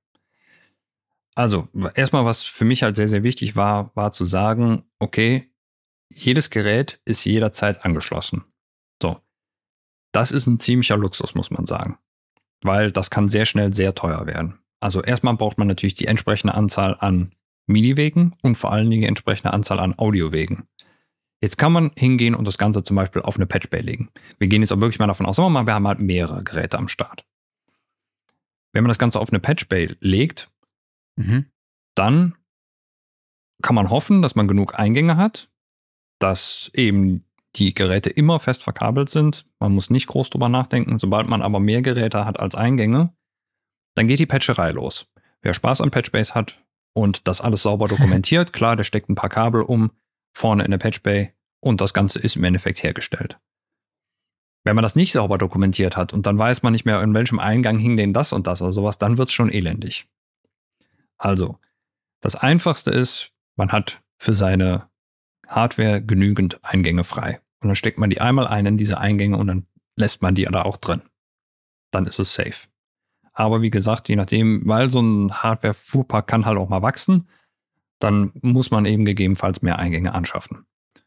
Also erstmal, was für mich halt sehr, sehr wichtig war, war zu sagen, okay, jedes Gerät ist jederzeit angeschlossen. So. Das ist ein ziemlicher Luxus, muss man sagen. Weil das kann sehr schnell sehr teuer werden. Also erstmal braucht man natürlich die entsprechende Anzahl an MIDI-Wegen und vor allen Dingen die entsprechende Anzahl an Audio-Wegen. Jetzt kann man hingehen und das Ganze zum Beispiel auf eine Patchbay legen. Wir gehen jetzt auch wirklich mal davon aus, sagen wir mal, wir haben halt mehrere Geräte am Start. Wenn man das Ganze auf eine Patchbay legt, mhm. dann kann man hoffen, dass man genug Eingänge hat, dass eben die Geräte immer fest verkabelt sind. Man muss nicht groß drüber nachdenken. Sobald man aber mehr Geräte hat als Eingänge, dann geht die Patcherei los. Wer Spaß an Patchbays hat und das alles sauber dokumentiert, klar, der steckt ein paar Kabel um, vorne in der Patchbay und das Ganze ist im Endeffekt hergestellt. Wenn man das nicht sauber dokumentiert hat und dann weiß man nicht mehr, in welchem Eingang hing denn das und das oder sowas, dann wird es schon elendig. Also, das Einfachste ist, man hat für seine Hardware genügend Eingänge frei. Und dann steckt man die einmal ein in diese Eingänge und dann lässt man die da auch drin. Dann ist es safe. Aber wie gesagt, je nachdem, weil so ein Hardware-Fuhrpark kann halt auch mal wachsen, dann muss man eben gegebenenfalls mehr Eingänge anschaffen.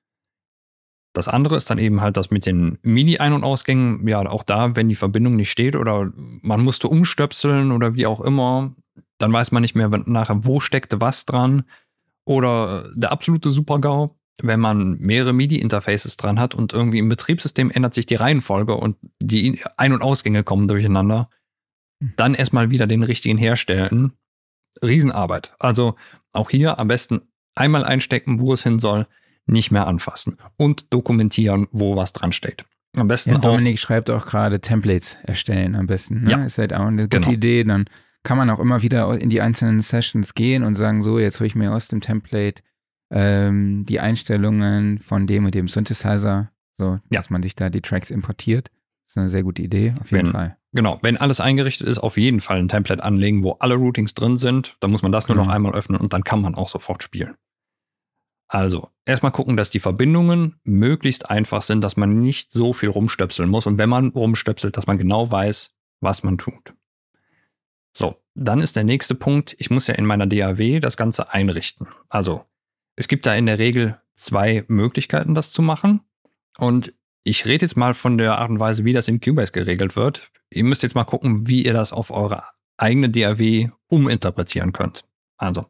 Das andere ist dann eben halt das mit den MIDI-Ein- und Ausgängen. Ja, auch da, wenn die Verbindung nicht steht oder man musste umstöpseln oder wie auch immer, dann weiß man nicht mehr nachher, wo steckte was dran. Oder der absolute Super-GAU, wenn man mehrere MIDI-Interfaces dran hat und irgendwie im Betriebssystem ändert sich die Reihenfolge und die Ein- und Ausgänge kommen durcheinander, dann erstmal wieder den richtigen herstellen. Riesenarbeit. Also auch hier am besten einmal einstecken, wo es hin soll, nicht mehr anfassen und dokumentieren, wo was dran steht. Am besten ja, Dominik auch, schreibt auch gerade Templates erstellen am besten. Ne? Ja, ist halt auch eine gute genau. Idee. Dann kann man auch immer wieder in die einzelnen Sessions gehen und sagen, so, jetzt hole ich mir aus dem Template ähm, die Einstellungen von dem und dem Synthesizer, so, Ja. dass man sich da die Tracks importiert. Das ist eine sehr gute Idee, auf jeden Wenn, Fall. Genau, wenn alles eingerichtet ist, auf jeden Fall ein Template anlegen, wo alle Routings drin sind. Dann muss man das nur Genau. noch einmal öffnen und dann kann man auch sofort spielen. Also, erstmal gucken, dass die Verbindungen möglichst einfach sind, dass man nicht so viel rumstöpseln muss. Und wenn man rumstöpselt, dass man genau weiß, was man tut. So, dann ist der nächste Punkt, ich muss ja in meiner D A W das Ganze einrichten. Also, es gibt da in der Regel zwei Möglichkeiten, das zu machen. Und ich rede jetzt mal von der Art und Weise, wie das in Cubase geregelt wird. Ihr müsst jetzt mal gucken, wie ihr das auf eure eigene D A W uminterpretieren könnt. Also,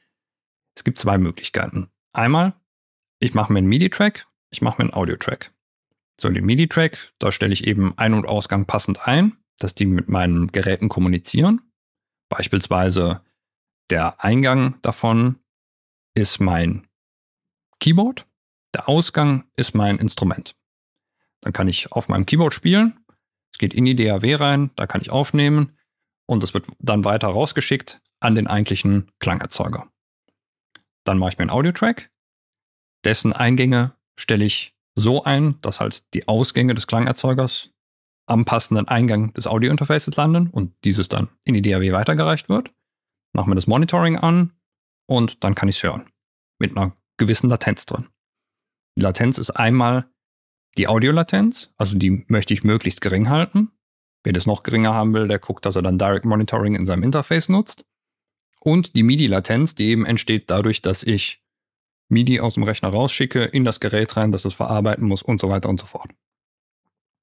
es gibt zwei Möglichkeiten. Einmal, ich mache mir einen MIDI-Track, ich mache mir einen Audio-Track. So, den MIDI-Track, da stelle ich eben Ein- und Ausgang passend ein, dass die mit meinen Geräten kommunizieren. Beispielsweise der Eingang davon ist mein Keyboard, der Ausgang ist mein Instrument. Dann kann ich auf meinem Keyboard spielen, es geht in die D A W rein, da kann ich aufnehmen und es wird dann weiter rausgeschickt an den eigentlichen Klangerzeuger. Dann mache ich mir einen Audio-Track, dessen Eingänge stelle ich so ein, dass halt die Ausgänge des Klangerzeugers am passenden Eingang des Audio-Interfaces landen und dieses dann in die D A W weitergereicht wird. Mache mir das Monitoring an und dann kann ich es hören. Mit einer gewissen Latenz drin. Die Latenz ist einmal die Audiolatenz, also die möchte ich möglichst gering halten. Wer das noch geringer haben will, der guckt, dass er dann Direct Monitoring in seinem Interface nutzt. Und die MIDI-Latenz, die eben entsteht dadurch, dass ich MIDI aus dem Rechner rausschicke, in das Gerät rein, dass es verarbeiten muss und so weiter und so fort.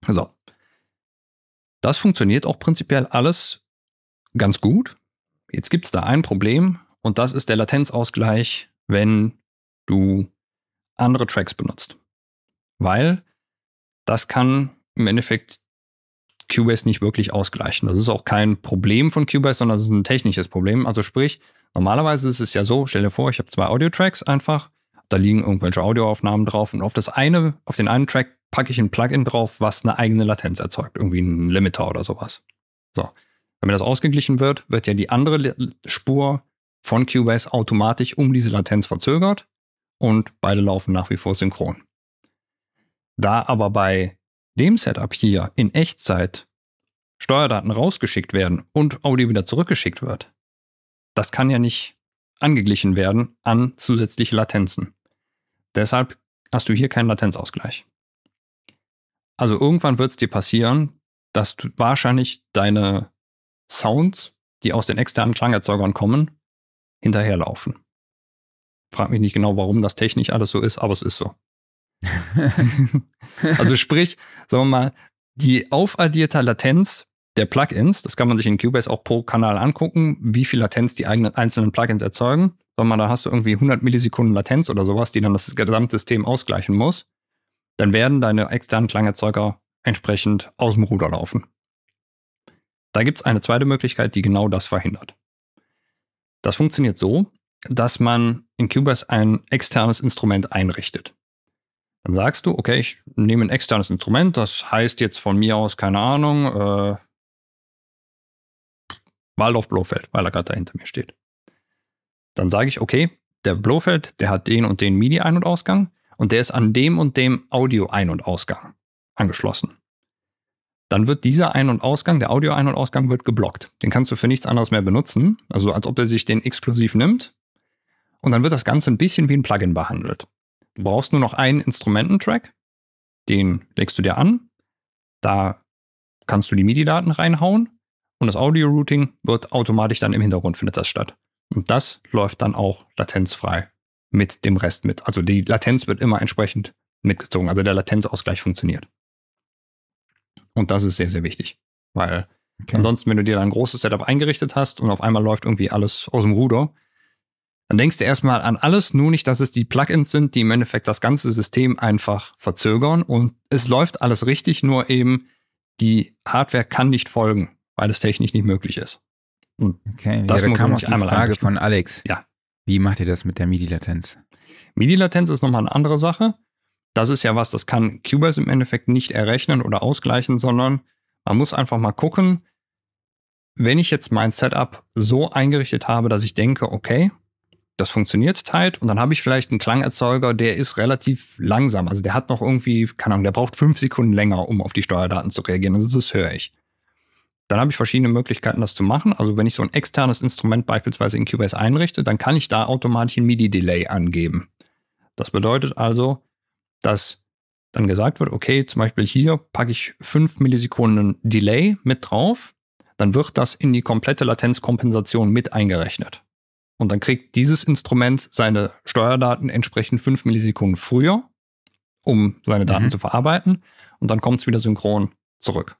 So. Das funktioniert auch prinzipiell alles ganz gut. Jetzt gibt es da ein Problem und das ist der Latenzausgleich, wenn du andere Tracks benutzt. Weil das kann im Endeffekt Cubase nicht wirklich ausgleichen. Das ist auch kein Problem von Cubase, sondern das ist ein technisches Problem. Also sprich, normalerweise ist es ja so, stell dir vor, ich habe zwei Audio-Tracks einfach, da liegen irgendwelche Audioaufnahmen drauf und auf das eine, auf den einen Track packe ich ein Plugin drauf, was eine eigene Latenz erzeugt, irgendwie ein Limiter oder sowas. So, wenn das ausgeglichen wird, wird ja die andere Spur von Cubase automatisch um diese Latenz verzögert und beide laufen nach wie vor synchron. Da aber bei dem Setup hier in Echtzeit Steuerdaten rausgeschickt werden und Audio wieder zurückgeschickt wird, das kann ja nicht angeglichen werden an zusätzliche Latenzen. Deshalb hast du hier keinen Latenzausgleich. Also irgendwann wird es dir passieren, dass du wahrscheinlich deine Sounds, die aus den externen Klangerzeugern kommen, hinterherlaufen. Frag mich nicht genau, warum das technisch alles so ist, aber es ist so. Also sprich, sagen wir mal, die aufaddierte Latenz der Plugins, das kann man sich in Cubase auch pro Kanal angucken, wie viel Latenz die eigenen einzelnen Plugins erzeugen. Sagen wir mal, da hast du irgendwie hundert Millisekunden Latenz oder sowas, die dann das Gesamtsystem ausgleichen muss. Dann werden deine externen Klangerzeuger entsprechend aus dem Ruder laufen. Da gibt es eine zweite Möglichkeit, die genau das verhindert. Das funktioniert so, dass man in Cubase ein externes Instrument einrichtet. Dann sagst du, okay, ich nehme ein externes Instrument, das heißt jetzt von mir aus, keine Ahnung, äh, Waldorf Blofeld, weil er gerade da hinter mir steht. Dann sage ich, okay, der Blofeld, der hat den und den MIDI-Ein- und Ausgang und der ist an dem und dem Audio-Ein- und Ausgang angeschlossen. Dann wird dieser Ein- und Ausgang, der Audio-Ein- und Ausgang wird geblockt. Den kannst du für nichts anderes mehr benutzen, also als ob er sich den exklusiv nimmt. Und dann wird das Ganze ein bisschen wie ein Plugin behandelt. Du brauchst nur noch einen Instrumententrack, den legst du dir an, da kannst du die MIDI-Daten reinhauen und das Audio-Routing wird automatisch dann im Hintergrund findet das statt. Und das läuft dann auch latenzfrei mit dem Rest mit. Also die Latenz wird immer entsprechend mitgezogen, also der Latenzausgleich funktioniert. Und das ist sehr, sehr wichtig, weil okay. Ansonsten, wenn du dir ein großes Setup eingerichtet hast und auf einmal läuft irgendwie alles aus dem Ruder, dann denkst du erstmal an alles, nur nicht, dass es die Plugins sind, die im Endeffekt das ganze System einfach verzögern und es läuft alles richtig, nur eben die Hardware kann nicht folgen, weil es technisch nicht möglich ist. Und okay, das ja, da muss kam man auch sich die einmal Frage einrichten. von Alex. Ja. Wie macht ihr das mit der MIDI-Latenz? MIDI-Latenz ist nochmal eine andere Sache. Das ist ja was, das kann Cubase im Endeffekt nicht errechnen oder ausgleichen, sondern man muss einfach mal gucken, wenn ich jetzt mein Setup so eingerichtet habe, dass ich denke, okay, das funktioniert tight und dann habe ich vielleicht einen Klangerzeuger, der ist relativ langsam. Also der hat noch irgendwie, keine Ahnung, der braucht fünf Sekunden länger, um auf die Steuerdaten zu reagieren. Also das höre ich. Dann habe ich verschiedene Möglichkeiten, das zu machen. Also wenn ich so ein externes Instrument beispielsweise in Cubase einrichte, dann kann ich da automatisch ein MIDI-Delay angeben. Das bedeutet also, dass dann gesagt wird, okay, zum Beispiel hier packe ich fünf Millisekunden Delay mit drauf, dann wird das in die komplette Latenzkompensation mit eingerechnet. Und dann kriegt dieses Instrument seine Steuerdaten entsprechend fünf Millisekunden früher, um seine Daten mhm. zu verarbeiten. Und dann kommt es wieder synchron zurück.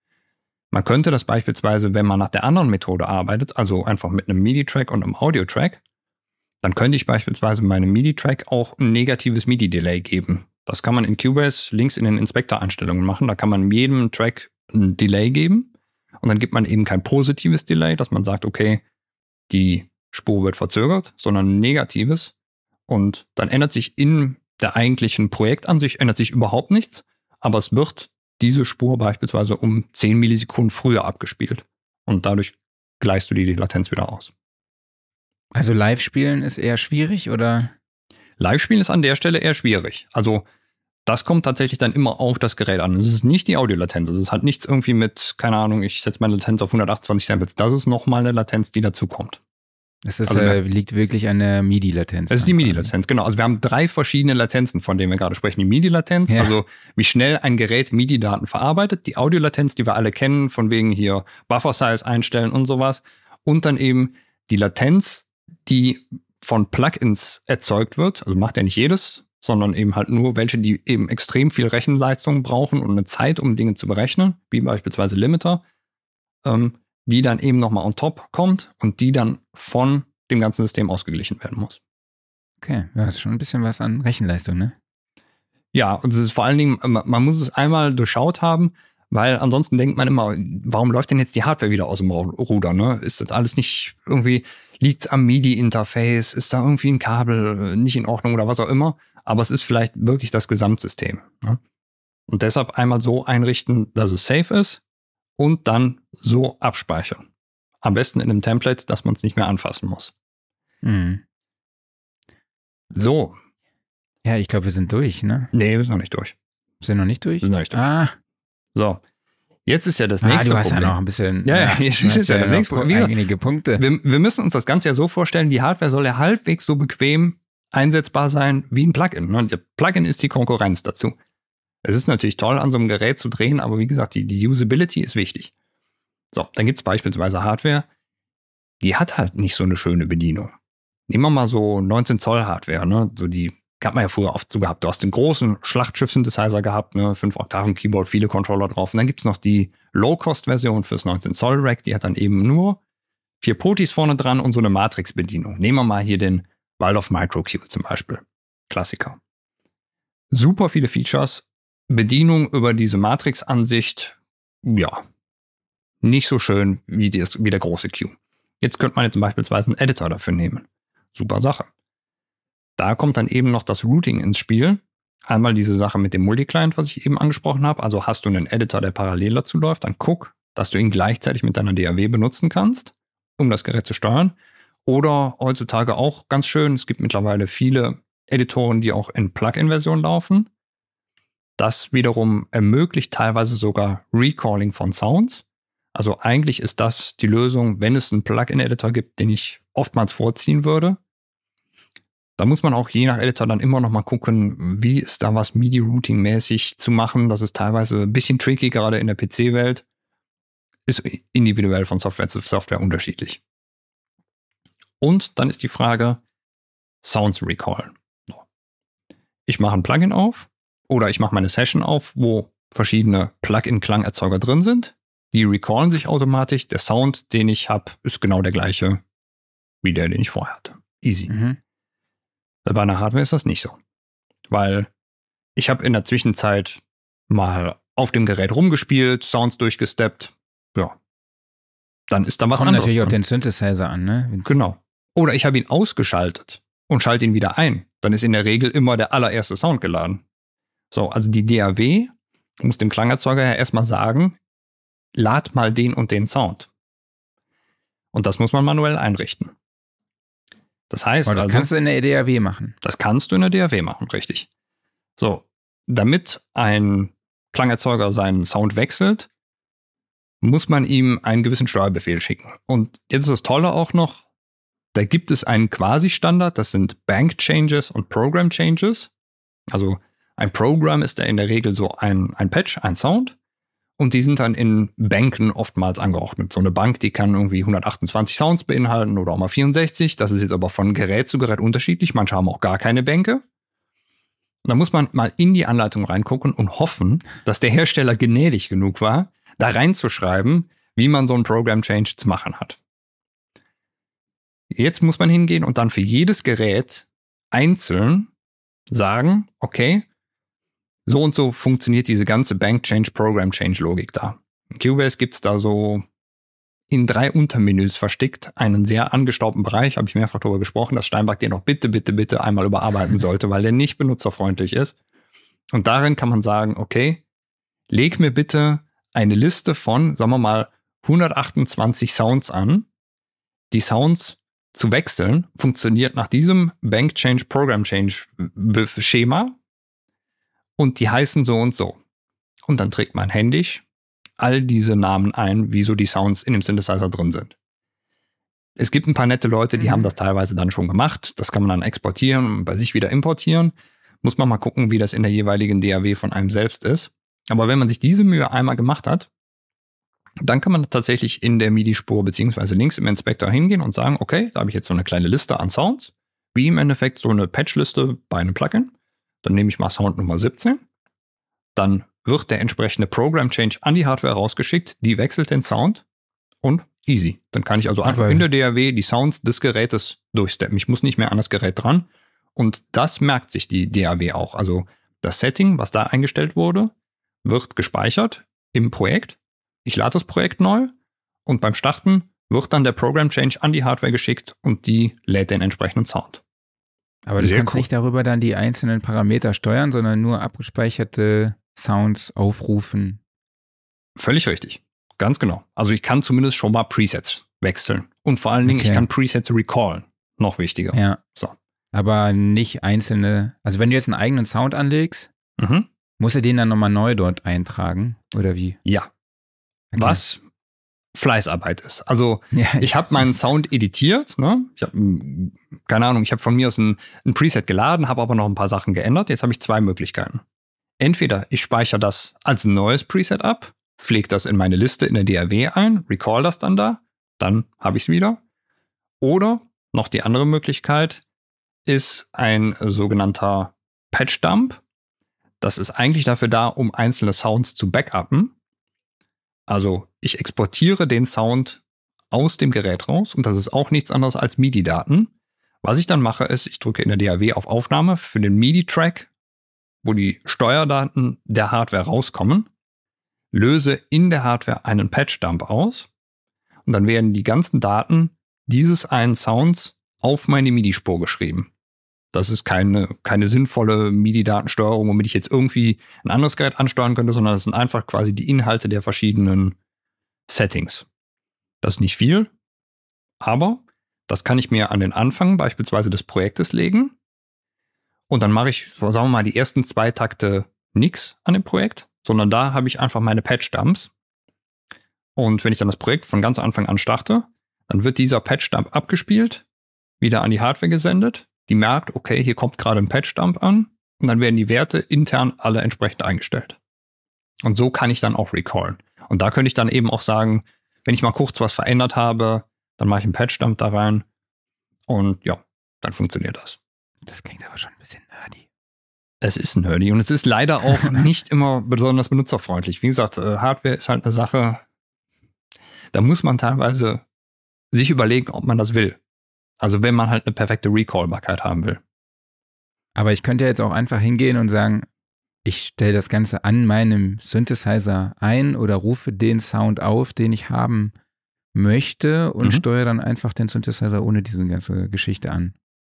Man könnte das beispielsweise, wenn man nach der anderen Methode arbeitet, also einfach mit einem MIDI-Track und einem Audio-Track, dann könnte ich beispielsweise meinem MIDI-Track auch ein negatives MIDI-Delay geben. Das kann man in Cubase links in den Inspektor-Einstellungen machen. Da kann man jedem Track ein Delay geben. Und dann gibt man eben kein positives Delay, dass man sagt, okay, die Spur wird verzögert, sondern ein negatives. Und dann ändert sich in der eigentlichen Projektansicht ändert sich überhaupt nichts. Aber es wird diese Spur beispielsweise um zehn Millisekunden früher abgespielt. Und dadurch gleichst du die Latenz wieder aus. Also Live-Spielen ist eher schwierig, oder? Live-Spielen ist an der Stelle eher schwierig. Also das kommt tatsächlich dann immer auf das Gerät an. Es ist nicht die Audiolatenz. Es hat nichts irgendwie mit, keine Ahnung, ich setze meine Latenz auf hundertachtundzwanzig Samples. Das ist nochmal eine Latenz, die dazu kommt. Es ist, also, äh, liegt wirklich an der MIDI-Latenz. Das ist die MIDI-Latenz, genau. Also wir haben drei verschiedene Latenzen, von denen wir gerade sprechen. Die MIDI-Latenz, ja. Also wie schnell ein Gerät MIDI-Daten verarbeitet. Die Audiolatenz, die wir alle kennen, von wegen hier Buffer-Size einstellen und sowas. Und dann eben die Latenz, die von Plugins erzeugt wird. Also macht ja nicht jedes sondern eben halt nur welche, die eben extrem viel Rechenleistung brauchen und eine Zeit, um Dinge zu berechnen, wie beispielsweise Limiter, ähm, die dann eben nochmal on top kommt und die dann von dem ganzen System ausgeglichen werden muss. Okay, ja, ist schon ein bisschen was an Rechenleistung, ne? Ja, und es ist vor allen Dingen, man muss es einmal durchschaut haben, weil ansonsten denkt man immer, warum läuft denn jetzt die Hardware wieder aus dem Ruder? Ne? Ist das alles nicht irgendwie, liegt es am MIDI-Interface? Ist da irgendwie ein Kabel nicht in Ordnung oder was auch immer? Aber es ist vielleicht wirklich das Gesamtsystem. Ne? Und deshalb einmal so einrichten, dass es safe ist und dann so abspeichern. Am besten in einem Template, dass man es nicht mehr anfassen muss. Mhm. So. Ja, ich glaube, wir sind durch, ne? Nee, wir sind noch nicht durch. Sind noch nicht durch? Wir sind noch nicht durch. Ah. So. Jetzt ist ja das ah, nächste du hast Problem. ja noch ein bisschen. Ja, ja, jetzt ist ja das nächste Problem. Einige Punkte. Wir, wir müssen uns das Ganze ja so vorstellen, die Hardware soll ja halbwegs so bequem einsetzbar sein wie ein Plugin. Ne? Der Plugin ist die Konkurrenz dazu. Es ist natürlich toll, an so einem Gerät zu drehen, aber wie gesagt, die, die Usability ist wichtig. So, dann gibt es beispielsweise Hardware, die hat halt nicht so eine schöne Bedienung. Nehmen wir mal so neunzehn Zoll Hardware, ne? So die hat man ja früher oft so gehabt. Du hast den großen Schlachtschiff-Synthesizer gehabt, ne? fünf Oktaven Keyboard, viele Controller drauf. Und dann gibt es noch die Low-Cost-Version fürs neunzehn Zoll Rack, die hat dann eben nur vier Potis vorne dran und so eine Matrix-Bedienung. Nehmen wir mal hier den Waldorf Micro-Q zum Beispiel. Klassiker. Super viele Features. Bedienung über diese Matrix-Ansicht, ja, nicht so schön wie, das, wie der große Q. Jetzt könnte man jetzt beispielsweise einen Editor dafür nehmen. Super Sache. Da kommt dann eben noch das Routing ins Spiel. Einmal diese Sache mit dem Multiclient, was ich eben angesprochen habe. Also hast du einen Editor, der parallel dazu läuft, dann guck, dass du ihn gleichzeitig mit deiner D A W benutzen kannst, um das Gerät zu steuern. Oder heutzutage auch ganz schön, es gibt mittlerweile viele Editoren, die auch in Plugin-Version laufen. Das wiederum ermöglicht teilweise sogar Recalling von Sounds. Also eigentlich ist das die Lösung, wenn es einen Plugin-Editor gibt, den ich oftmals vorziehen würde. Da muss man auch je nach Editor dann immer noch mal gucken, wie ist da was MIDI-Routing-mäßig zu machen. Das ist teilweise ein bisschen tricky, gerade in der P C-Welt. Ist individuell von Software zu Software unterschiedlich. Und dann ist die Frage, Sounds recallen. Ich mache ein Plugin auf oder ich mache meine Session auf, wo verschiedene Plugin-Klangerzeuger drin sind. Die recallen sich automatisch. Der Sound, den ich habe, ist genau der gleiche wie der, den ich vorher hatte. Easy. Mhm. Bei einer Hardware ist das nicht so. Weil ich habe in der Zwischenzeit mal auf dem Gerät rumgespielt, Sounds durchgesteppt. Ja. Dann ist da was Kommt anderes natürlich drin. auf den Synthesizer an, ne? Genau. Oder ich habe ihn ausgeschaltet und schalte ihn wieder ein. Dann ist in der Regel immer der allererste Sound geladen. So, also die D A W muss dem Klangerzeuger ja erstmal sagen, lad mal den und den Sound. Und das muss man manuell einrichten. Das heißt, Aber das also, kannst du in der D A W machen. Das kannst du in der D A W machen, richtig. So, damit ein Klangerzeuger seinen Sound wechselt, muss man ihm einen gewissen Steuerbefehl schicken. Und jetzt ist das Tolle auch noch, da gibt es einen Quasi-Standard, das sind Bank-Changes und Program-Changes. Also ein Program ist da in der Regel so ein, ein Patch, ein Sound. Und die sind dann in Banken oftmals angeordnet. So eine Bank, die kann irgendwie hundertachtundzwanzig Sounds beinhalten oder auch mal vierundsechzig. Das ist jetzt aber von Gerät zu Gerät unterschiedlich. Manche haben auch gar keine Bänke. Und da muss man mal in die Anleitung reingucken und hoffen, dass der Hersteller gnädig genug war, da reinzuschreiben, wie man so einen Program-Change zu machen hat. Jetzt muss man hingehen und dann für jedes Gerät einzeln sagen, okay, so und so funktioniert diese ganze Bank-Change-Program-Change-Logik da. In Cubase gibt es da so in drei Untermenüs versteckt einen sehr angestaubten Bereich, habe ich mehrfach darüber gesprochen, dass Steinbach den noch bitte, bitte, bitte einmal überarbeiten sollte, weil der nicht benutzerfreundlich ist. Und darin kann man sagen, okay, leg mir bitte eine Liste von, sagen wir mal, hundertachtundzwanzig Sounds an. Die Sounds zu wechseln funktioniert nach diesem Bank-Change-Program-Change-Schema. Und die heißen so und so. Und dann trägt man händisch all diese Namen ein, wie so die Sounds in dem Synthesizer drin sind. Es gibt ein paar nette Leute, die mhm. haben das teilweise dann schon gemacht. Das kann man dann exportieren und bei sich wieder importieren. Muss man mal gucken, wie das in der jeweiligen D A W von einem selbst ist. Aber wenn man sich diese Mühe einmal gemacht hat, dann kann man tatsächlich in der MIDI-Spur beziehungsweise links im Inspektor hingehen und sagen, okay, da habe ich jetzt so eine kleine Liste an Sounds, wie im Endeffekt so eine Patchliste bei einem Plugin. dann nehme ich mal Sound Nummer siebzehn. Dann wird der entsprechende Program Change an die Hardware rausgeschickt, die wechselt den Sound und easy. Dann kann ich also einfach in der D A W die Sounds des Gerätes durchsteppen. Ich muss nicht mehr an das Gerät dran. Und das merkt sich die D A W auch. Also das Setting, was da eingestellt wurde, wird gespeichert im Projekt. Ich lade das Projekt neu und beim Starten wird dann der Program Change an die Hardware geschickt und die lädt den entsprechenden Sound. Aber du Sehr kannst cool. nicht darüber dann die einzelnen Parameter steuern, sondern nur abgespeicherte Sounds aufrufen. Völlig richtig. Ganz genau. Also ich kann zumindest schon mal Presets wechseln. Und vor allen Dingen, Okay. ich kann Presets recallen. Noch wichtiger. Ja. So. Aber nicht einzelne. Also wenn du jetzt einen eigenen Sound anlegst, Mhm. musst du den dann nochmal neu dort eintragen? Oder wie? Ja. Okay. Was Fleißarbeit ist. Also Ja, ich habe meinen Sound editiert. Ne? Ich habe, keine Ahnung, ich habe von mir aus ein, ein Preset geladen, habe aber noch ein paar Sachen geändert. Jetzt habe ich zwei Möglichkeiten. Entweder ich speichere das als neues Preset ab, pflege das in meine Liste in der D A W ein, recall das dann da, dann habe ich es wieder. Oder noch die andere Möglichkeit ist ein sogenannter Patch-Dump. Das ist eigentlich dafür da, um einzelne Sounds zu backuppen. Also ich exportiere den Sound aus dem Gerät raus und das ist auch nichts anderes als MIDI-Daten. Was ich dann mache, ist, ich drücke in der D A W auf Aufnahme für den MIDI-Track, wo die Steuerdaten der Hardware rauskommen, löse in der Hardware einen Patch-Dump aus und dann werden die ganzen Daten dieses einen Sounds auf meine MIDI-Spur geschrieben. Das ist keine, keine sinnvolle MIDI-Datensteuerung, womit ich jetzt irgendwie ein anderes Gerät ansteuern könnte, sondern das sind einfach quasi die Inhalte der verschiedenen Settings. Das ist nicht viel, aber das kann ich mir an den Anfang beispielsweise des Projektes legen und dann mache ich, sagen wir mal, die ersten zwei Takte nichts an dem Projekt, sondern da habe ich einfach meine Patch-Dumps und wenn ich dann das Projekt von ganz Anfang an starte, dann wird dieser Patch-Dump abgespielt, wieder an die Hardware gesendet. Die merkt, okay, hier kommt gerade ein Patch-Dump an und dann werden die Werte intern alle entsprechend eingestellt. Und so kann ich dann auch recallen. Und da könnte ich dann eben auch sagen, wenn ich mal kurz was verändert habe, dann mache ich einen Patch-Dump da rein und ja, dann funktioniert das. Das klingt aber schon ein bisschen nerdy. Es ist nerdy und es ist leider auch nicht immer besonders benutzerfreundlich. Wie gesagt, Hardware ist halt eine Sache, da muss man teilweise sich überlegen, ob man das will. Also wenn man halt eine perfekte Recallbarkeit haben will. Aber ich könnte ja jetzt auch einfach hingehen und sagen, ich stelle das Ganze an meinem Synthesizer ein oder rufe den Sound auf, den ich haben möchte und Mhm. steuere dann einfach den Synthesizer ohne diese ganze Geschichte an.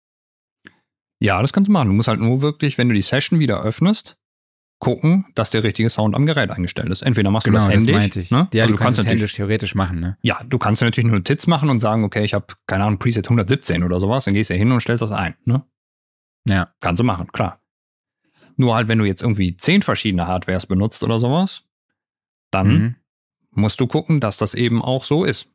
Ja, das kannst du machen. Du musst halt nur wirklich, wenn du die Session wieder öffnest, gucken, dass der richtige Sound am Gerät eingestellt ist. Entweder machst du das händisch. meinte ich. Ne? Ja, Also du kannst es natürlich- händisch theoretisch machen, ne? Ja, du kannst ja natürlich nur Notiz machen und sagen, okay, ich habe, keine Ahnung, Preset hundertsiebzehn oder sowas, dann gehst du ja hin und stellst das ein. Ne? Ja. Kannst du machen, klar. Nur halt, wenn du jetzt irgendwie zehn verschiedene Hardwares benutzt oder sowas, dann Mhm. musst du gucken, dass das eben auch so ist.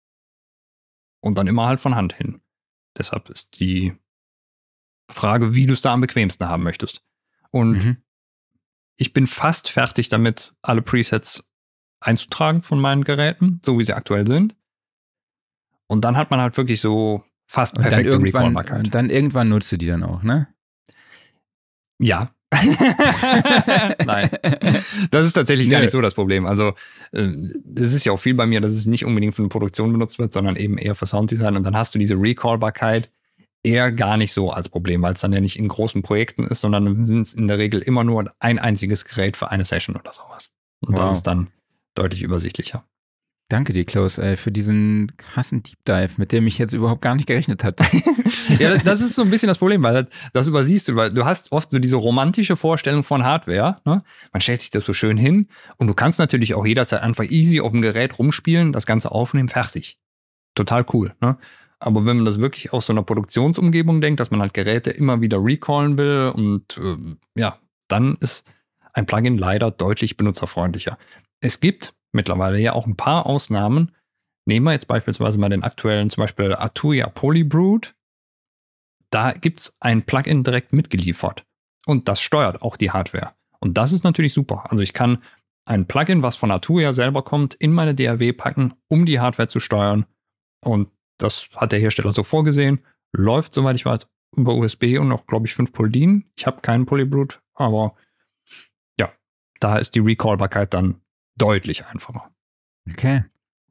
Und dann immer halt von Hand hin. Deshalb ist die Frage, wie du es da am bequemsten haben möchtest. Und Mhm. ich bin fast fertig damit, alle Presets einzutragen von meinen Geräten, so wie sie aktuell sind. Und dann hat man halt wirklich so fast Und dann perfekte irgendwann, Recallbarkeit. und dann irgendwann nutzt du die dann auch, ne? Ja. Nein. Das ist tatsächlich gar Nö. nicht so das Problem. Also äh, es ist ja auch viel bei mir, dass es nicht unbedingt für eine Produktion benutzt wird, sondern eben eher für Sounddesign. Und dann hast du diese Recallbarkeit eher gar nicht so als Problem, weil es dann ja nicht in großen Projekten ist, sondern dann sind es in der Regel immer nur ein einziges Gerät für eine Session oder sowas. Und Wow. das ist dann deutlich übersichtlicher. Danke dir, Klaus, ey, für diesen krassen Deep Dive, mit dem ich jetzt überhaupt gar nicht gerechnet hatte. Ja, das ist so ein bisschen das Problem, weil das übersiehst du, weil du hast oft so diese romantische Vorstellung von Hardware. Ne? Man stellt sich das so schön hin und du kannst natürlich auch jederzeit einfach easy auf dem Gerät rumspielen, das Ganze aufnehmen, fertig. Total cool. Ne? Aber wenn man das wirklich aus so einer Produktionsumgebung denkt, dass man halt Geräte immer wieder recallen will und äh, ja, dann ist ein Plugin leider deutlich benutzerfreundlicher. Es gibt mittlerweile ja auch ein paar Ausnahmen. Nehmen wir jetzt beispielsweise mal den aktuellen, zum Beispiel Arturia Polybrood. Da gibt es ein Plugin direkt mitgeliefert. Und das steuert auch die Hardware. Und das ist natürlich super. Also ich kann ein Plugin, was von Arturia selber kommt, in meine D A W packen, um die Hardware zu steuern. Und das hat der Hersteller so vorgesehen. Läuft, soweit ich weiß, über U S B und auch, glaube ich, fünf Pol D I N. Ich habe keinen Polybrute, aber ja, da ist die Recallbarkeit dann deutlich einfacher. Okay.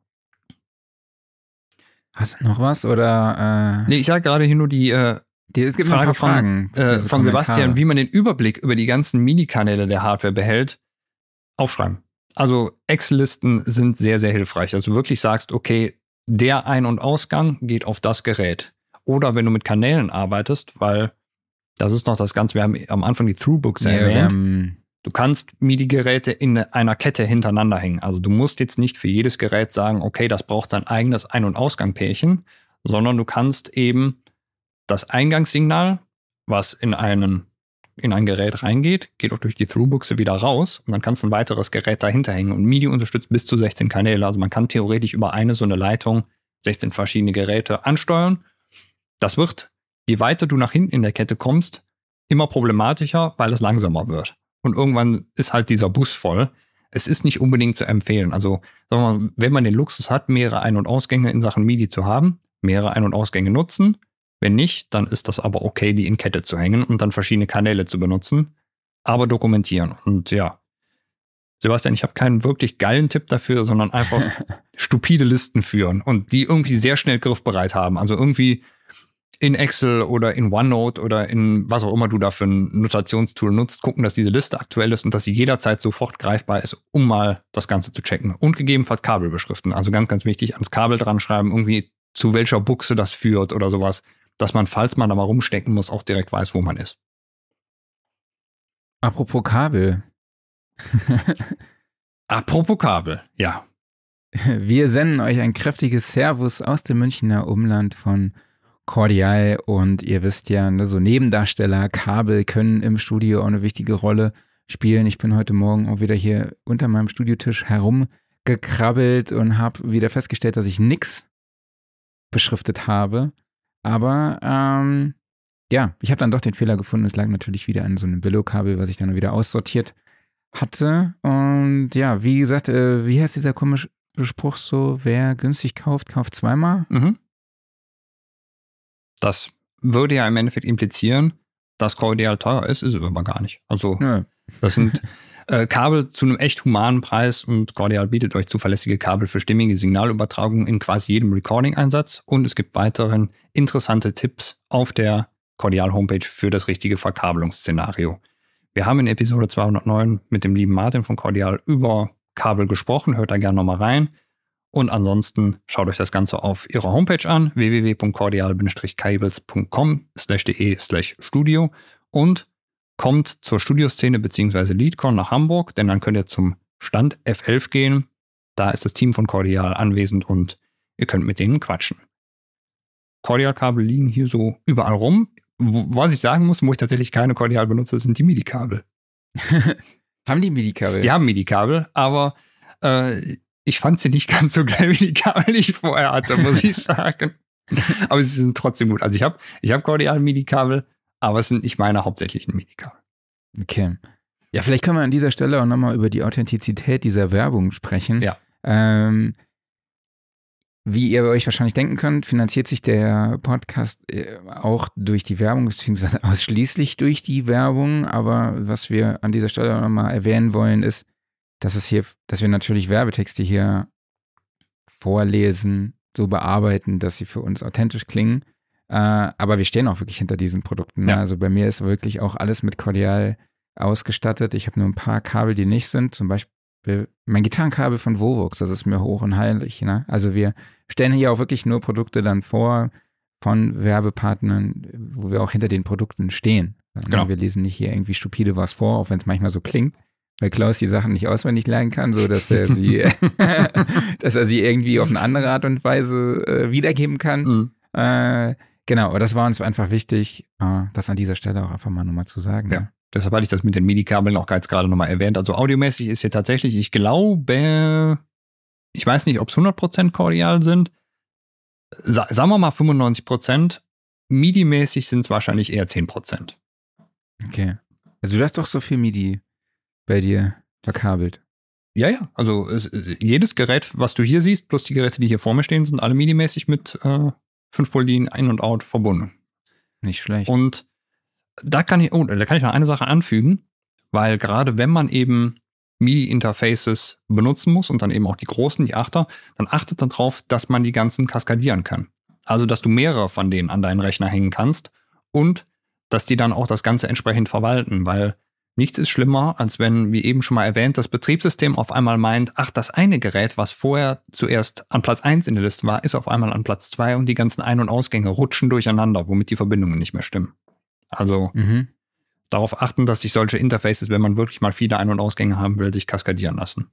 Hast du noch was? Oder, äh, nee, ich sage gerade hier nur die, äh, die es gibt Frage ein paar Fragen, von, äh, von Sebastian, wie man den Überblick über die ganzen MIDI-Kanäle der Hardware behält, aufschreiben. Also Excel-Listen sind sehr, sehr hilfreich, dass du wirklich sagst, okay, der Ein- und Ausgang geht auf das Gerät. Oder wenn du mit Kanälen arbeitest, weil das ist noch das Ganze, wir haben am Anfang die Throughbooks Ja, erwähnt. haben, Du kannst MIDI-Geräte in einer Kette hintereinander hängen. Also du musst jetzt nicht für jedes Gerät sagen, okay, das braucht sein eigenes Ein- und Ausgangpärchen, sondern du kannst eben das Eingangssignal, was in, einen, in ein Gerät reingeht, geht auch durch die Throughbuchse wieder raus und dann kannst du ein weiteres Gerät dahinter hängen. Und MIDI unterstützt bis zu sechzehn Kanäle. Also man kann theoretisch über eine so eine Leitung sechzehn verschiedene Geräte ansteuern. Das wird, je weiter du nach hinten in der Kette kommst, immer problematischer, weil es langsamer wird. Und irgendwann ist halt dieser Bus voll. Es ist nicht unbedingt zu empfehlen. Also, sagen wir mal, wenn man den Luxus hat, mehrere Ein- und Ausgänge in Sachen MIDI zu haben, mehrere Ein- und Ausgänge nutzen. Wenn nicht, dann ist das aber okay, die in Kette zu hängen und dann verschiedene Kanäle zu benutzen, aber dokumentieren. Und ja, Sebastian, ich habe keinen wirklich geilen Tipp dafür, sondern einfach stupide Listen führen und die irgendwie sehr schnell griffbereit haben. Also irgendwie in Excel oder in OneNote oder in was auch immer du da für ein Notationstool nutzt, gucken, dass diese Liste aktuell ist und dass sie jederzeit sofort greifbar ist, um mal das Ganze zu checken. Und gegebenenfalls Kabel beschriften. Also ganz, ganz wichtig, ans Kabel dran schreiben, irgendwie zu welcher Buchse das führt oder sowas, dass man, falls man da mal rumstecken muss, auch direkt weiß, wo man ist. apropos Kabel. Apropos Kabel, ja. Wir senden euch ein kräftiges Servus aus dem Münchner Umland von Cordial und ihr wisst ja, ne, so Nebendarsteller, Kabel können im Studio auch eine wichtige Rolle spielen. Ich bin heute Morgen auch wieder hier unter meinem Studiotisch herumgekrabbelt und habe wieder festgestellt, dass ich nichts beschriftet habe. Aber ähm, ja, ich habe dann doch den Fehler gefunden. Es lag natürlich wieder an so einem Billo-Kabel, was ich dann wieder aussortiert hatte. Und ja, wie gesagt, äh, wie heißt dieser komische Spruch so, wer günstig kauft, kauft zweimal? Mhm. Das würde ja im Endeffekt implizieren, dass Cordial teuer ist, ist es aber gar nicht. Also Nö. das sind äh, Kabel zu einem echt humanen Preis und Cordial bietet euch zuverlässige Kabel für stimmige Signalübertragung in quasi jedem Recording-Einsatz und es gibt weiterhin interessante Tipps auf der Cordial-Homepage für das richtige Verkabelungsszenario. Wir haben in Episode zweihundertneun mit dem lieben Martin von Cordial über Kabel gesprochen, hört da gerne nochmal rein. Und ansonsten schaut euch das Ganze auf ihrer Homepage an, w w w punkt cordial cables punkt com slash de slash studio und kommt zur Studioszene bzw. LeadCon nach Hamburg, denn dann könnt ihr zum Stand F elf gehen. Da ist das Team von Cordial anwesend und ihr könnt mit denen quatschen. Cordial-Kabel liegen hier so überall rum. Wo, was ich sagen muss, wo ich tatsächlich keine Cordial benutze, sind die MIDI-Kabel. Haben die MIDI-Kabel? Die haben MIDI-Kabel, aber äh, ich fand sie nicht ganz so geil wie die Kabel, die ich vorher hatte, muss ich sagen. Aber sie sind trotzdem gut. Also ich habe ich hab Cordial MIDI-Kabel, aber es sind nicht meine hauptsächlichen MIDI-Kabel. Okay. Ja, vielleicht können wir an dieser Stelle auch nochmal über die Authentizität dieser Werbung sprechen. Ja. Ähm, wie ihr euch wahrscheinlich denken könnt, finanziert sich der Podcast auch durch die Werbung, beziehungsweise ausschließlich durch die Werbung. Aber was wir an dieser Stelle nochmal erwähnen wollen, ist, dass es hier, dass wir natürlich Werbetexte hier vorlesen, so bearbeiten, dass sie für uns authentisch klingen. Äh, aber wir stehen auch wirklich hinter diesen Produkten. Ne? Ja. Also bei mir ist wirklich auch alles mit Cordial ausgestattet. Ich habe nur ein paar Kabel, die nicht sind. Zum Beispiel mein Gitarrenkabel von Vovox, das ist mir hoch und heilig. Ne? Also wir stellen hier auch wirklich nur Produkte dann vor von Werbepartnern, wo wir auch hinter den Produkten stehen. Genau. Wir lesen nicht hier irgendwie stupide was vor, auch wenn es manchmal so klingt, weil Klaus die Sachen nicht auswendig lernen kann, so dass er sie, dass er sie irgendwie auf eine andere Art und Weise äh, wiedergeben kann. Mhm. Äh, genau, aber das war uns einfach wichtig, äh, das an dieser Stelle auch einfach mal nochmal zu sagen. Ja. Ne? Deshalb hatte ich das mit den MIDI-Kabeln auch jetzt gerade nochmal erwähnt. Also audiomäßig ist hier tatsächlich, ich glaube, ich weiß nicht, ob es hundert Prozent Cordial sind. Sa- sagen wir mal fünfundneunzig Prozent. MIDI-mäßig sind es wahrscheinlich eher zehn Prozent. Okay. Also du hast doch so viel MIDI bei dir verkabelt. Ja, ja. Also es, jedes Gerät, was du hier siehst, plus die Geräte, die hier vor mir stehen, sind alle MIDI-mäßig mit äh, fünf Pol D I N Ein und Out verbunden. Nicht schlecht. Und da kann ich, oh, da kann ich noch eine Sache anfügen, weil gerade wenn man eben M I D I-Interfaces benutzen muss und dann eben auch die großen, die Achter, dann achtet darauf, dass man die ganzen kaskadieren kann. Also, dass du mehrere von denen an deinen Rechner hängen kannst und dass die dann auch das Ganze entsprechend verwalten, weil nichts ist schlimmer, als wenn, wie eben schon mal erwähnt, das Betriebssystem auf einmal meint, ach, das eine Gerät, was vorher zuerst an Platz eins in der Liste war, ist auf einmal an Platz zwei und die ganzen Ein- und Ausgänge rutschen durcheinander, womit die Verbindungen nicht mehr stimmen. Also Mhm. darauf achten, dass sich solche Interfaces, wenn man wirklich mal viele Ein- und Ausgänge haben will, sich kaskadieren lassen.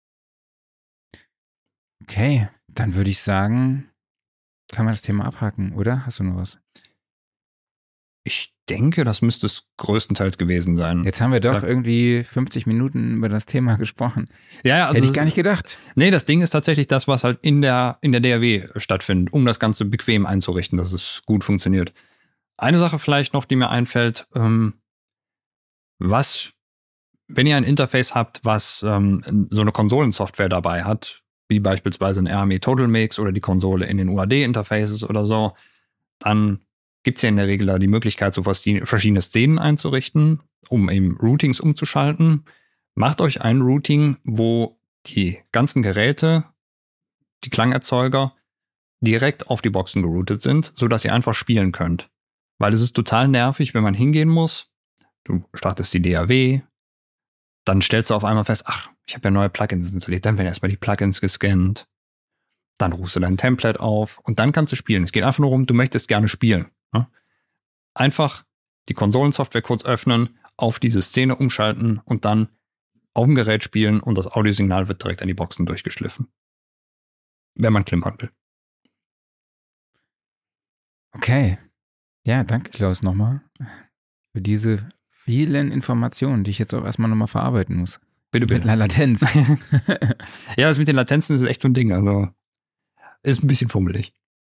Okay, dann würde ich sagen, können wir das Thema abhaken, oder? Hast du noch was? Ich denke, das müsste es größtenteils gewesen sein. Jetzt haben wir doch Ja. irgendwie fünfzig Minuten über das Thema gesprochen. Ja, ja, also Hätte ich das- gar nicht gedacht. Nee, das Ding ist tatsächlich das, was halt in der, in der D A W stattfindet, um das Ganze bequem einzurichten, dass es gut funktioniert. Eine Sache vielleicht noch, die mir einfällt, ähm, was, wenn ihr ein Interface habt, was ähm, so eine Konsolensoftware dabei hat, wie beispielsweise ein R M E Total Mix oder die Konsole in den U A D-Interfaces oder so, dann gibt es ja in der Regel da die Möglichkeit, so verschiedene Szenen einzurichten, um eben Routings umzuschalten. Macht euch ein Routing, wo die ganzen Geräte, die Klangerzeuger, direkt auf die Boxen geroutet sind, sodass ihr einfach spielen könnt. Weil es ist total nervig, wenn man hingehen muss. Du startest die D A W, dann stellst du auf einmal fest, ach, ich habe ja neue Plugins installiert, dann werden erstmal die Plugins gescannt, dann rufst du dein Template auf und dann kannst du spielen. Es geht einfach nur darum, du möchtest gerne spielen. Ne? Einfach die Konsolensoftware kurz öffnen, auf diese Szene umschalten und dann auf dem Gerät spielen und das Audiosignal wird direkt an die Boxen durchgeschliffen. Wenn man klimpern will. Okay. Ja, danke Klaus nochmal für diese vielen Informationen, die ich jetzt auch erstmal nochmal verarbeiten muss. Bitte, Mit bitte. einer Latenz. Ja, das mit den Latenzen ist echt so ein Ding. Also ist ein bisschen fummelig.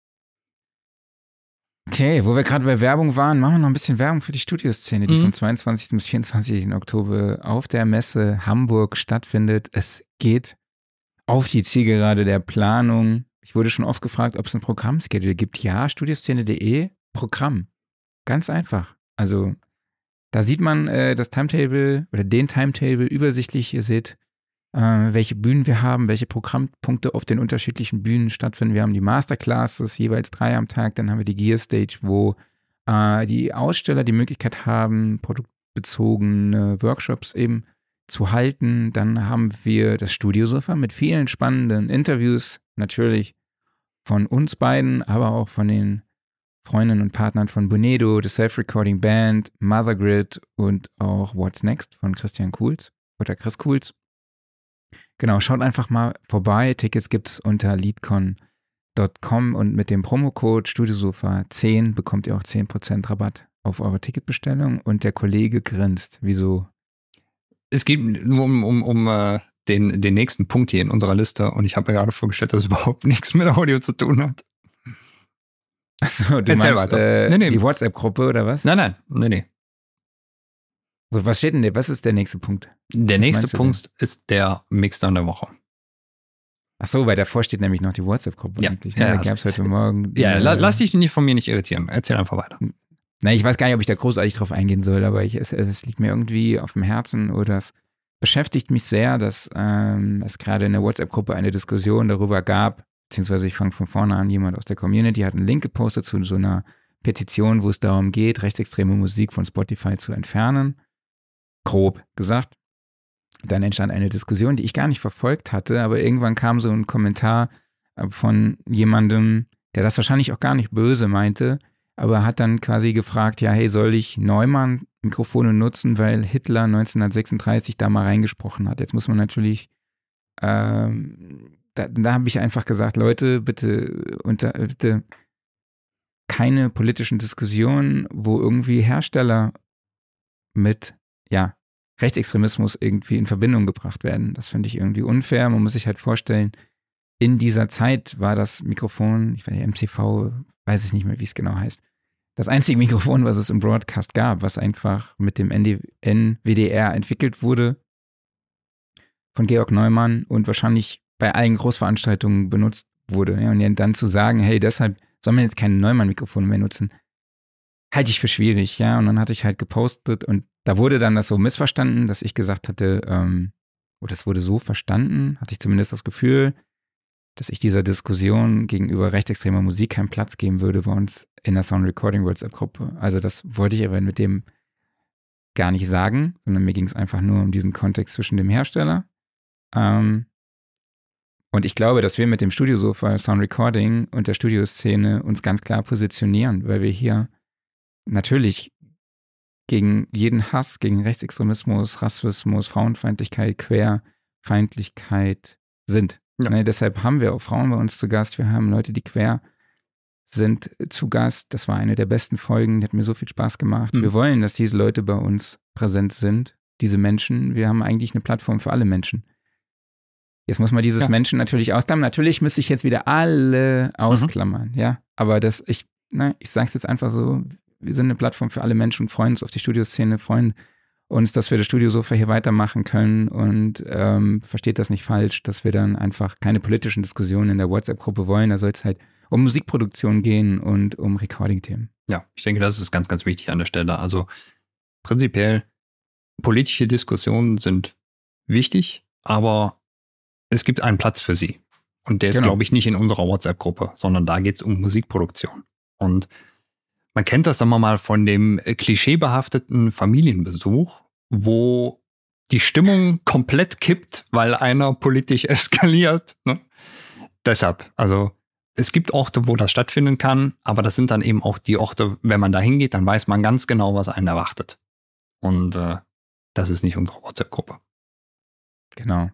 Okay, wo wir gerade bei Werbung waren, machen wir noch ein bisschen Werbung für die Studioszene, die Mhm. vom zweiundzwanzigsten bis vierundzwanzigsten Oktober auf der Messe Hamburg stattfindet. Es geht auf die Zielgerade der Planung. Ich wurde schon oft gefragt, ob es ein Programmschedule gibt. Ja, studioszene punkt de, Programm. Ganz einfach. Also da sieht man äh, das Timetable oder den Timetable übersichtlich. Ihr seht, äh, welche Bühnen wir haben, welche Programmpunkte auf den unterschiedlichen Bühnen stattfinden. Wir haben die Masterclasses, jeweils drei am Tag. Dann haben wir die Gear Stage, wo äh, die Aussteller die Möglichkeit haben, produktbezogene Workshops eben zu halten. Dann haben wir das Studiosofa mit vielen spannenden Interviews, natürlich von uns beiden, aber auch von den Freundinnen und Partnern von Bonedo, The Self-Recording Band, Mothergrid und auch What's Next von Christian Kuhls oder Chris Kuhls. Genau, schaut einfach mal vorbei. Tickets gibt es unter leadcon punkt com und mit dem Promocode Studiosofa zehn bekommt ihr auch zehn Prozent Rabatt auf eure Ticketbestellung und der Kollege grinst. Wieso? Es geht nur um, um, um äh, den, den nächsten Punkt hier in unserer Liste und ich habe mir gerade vorgestellt, dass es überhaupt nichts mit Audio zu tun hat. Achso, du Erzähl meinst weiter. äh, Nee, nee. die WhatsApp-Gruppe oder was? Nein, nein, nee, nee. Was steht denn da? Was ist der nächste Punkt? Der Was nächste meinst du Punkt ist der Mixdown der Woche. Achso, weil davor steht nämlich noch die WhatsApp-Gruppe Ja, eigentlich. Ne? ja, Da also- gab es heute Morgen. Ja, äh, la, lass dich nicht von mir nicht irritieren. Erzähl einfach weiter. Na, ich weiß gar nicht, ob ich da großartig drauf eingehen soll, aber ich, es, es liegt mir irgendwie auf dem Herzen oder es beschäftigt mich sehr, dass ähm, es gerade in der WhatsApp-Gruppe eine Diskussion darüber gab, beziehungsweise ich fange von vorne an, jemand aus der Community hat einen Link gepostet zu so einer Petition, wo es darum geht, rechtsextreme Musik von Spotify zu entfernen. Grob gesagt. Dann entstand eine Diskussion, die ich gar nicht verfolgt hatte, aber irgendwann kam so ein Kommentar von jemandem, der das wahrscheinlich auch gar nicht böse meinte, aber hat dann quasi gefragt, ja, hey, soll ich Neumann-Mikrofone nutzen, weil Hitler neunzehnhundertsechsunddreißig da mal reingesprochen hat. Jetzt muss man natürlich, ähm, da, da habe ich einfach gesagt, Leute, bitte, unter, bitte keine politischen Diskussionen, wo irgendwie Hersteller mit, ja, Rechtsextremismus irgendwie in Verbindung gebracht werden. Das finde ich irgendwie unfair. Man muss sich halt vorstellen, in dieser Zeit war das Mikrofon, ich weiß nicht, M C V, weiß ich nicht mehr, wie es genau heißt, das einzige Mikrofon, was es im Broadcast gab, was einfach mit dem N W D R entwickelt wurde von Georg Neumann und wahrscheinlich bei allen Großveranstaltungen benutzt wurde. Ja, und dann zu sagen, hey, deshalb soll man jetzt keine Neumann-Mikrofone mehr nutzen, halte ich für schwierig, ja. Und dann hatte ich halt gepostet und da wurde dann das so missverstanden, dass ich gesagt hatte, ähm, oder es wurde so verstanden, hatte ich zumindest das Gefühl, dass ich dieser Diskussion gegenüber rechtsextremer Musik keinen Platz geben würde bei uns in der Sound Recording WhatsApp-Gruppe. Also das wollte ich aber mit dem gar nicht sagen, sondern mir ging es einfach nur um diesen Kontext zwischen dem Hersteller. Ähm, und ich glaube, dass wir mit dem Studiosofa Sound Recording und der Studioszene uns ganz klar positionieren, weil wir hier natürlich gegen jeden Hass, gegen Rechtsextremismus, Rassismus, Frauenfeindlichkeit, Queerfeindlichkeit sind. Ja. Ne, deshalb haben wir auch Frauen bei uns zu Gast. Wir haben Leute, die queer sind, zu Gast. Das war eine der besten Folgen, die hat mir so viel Spaß gemacht. Mhm. Wir wollen, dass diese Leute bei uns präsent sind, diese Menschen. Wir haben eigentlich eine Plattform für alle Menschen. Jetzt muss man dieses ja. Menschen natürlich ausklammern. Natürlich müsste ich jetzt wieder alle ausklammern, mhm. ja. Aber das, ich, na, ich sage es jetzt einfach so, wir sind eine Plattform für alle Menschen und freuen uns auf die Studioszene, freuen uns, dass wir das Studiosofa hier weitermachen können und ähm, versteht das nicht falsch, dass wir dann einfach keine politischen Diskussionen in der WhatsApp-Gruppe wollen. Da soll es halt um Musikproduktion gehen und um Recording-Themen. Ja, ich denke, das ist ganz, ganz wichtig an der Stelle. Also prinzipiell, politische Diskussionen sind wichtig, aber es gibt einen Platz für sie. Und der ist, genau. glaube ich, nicht in unserer WhatsApp-Gruppe, sondern da geht es um Musikproduktion. Und man kennt das, sagen wir mal, von dem klischeebehafteten Familienbesuch, wo die Stimmung komplett kippt, weil einer politisch eskaliert. Ne? Deshalb, also es gibt Orte, wo das stattfinden kann, aber das sind dann eben auch die Orte, wenn man da hingeht, dann weiß man ganz genau, was einen erwartet. Und äh, das ist nicht unsere WhatsApp-Gruppe. Genau.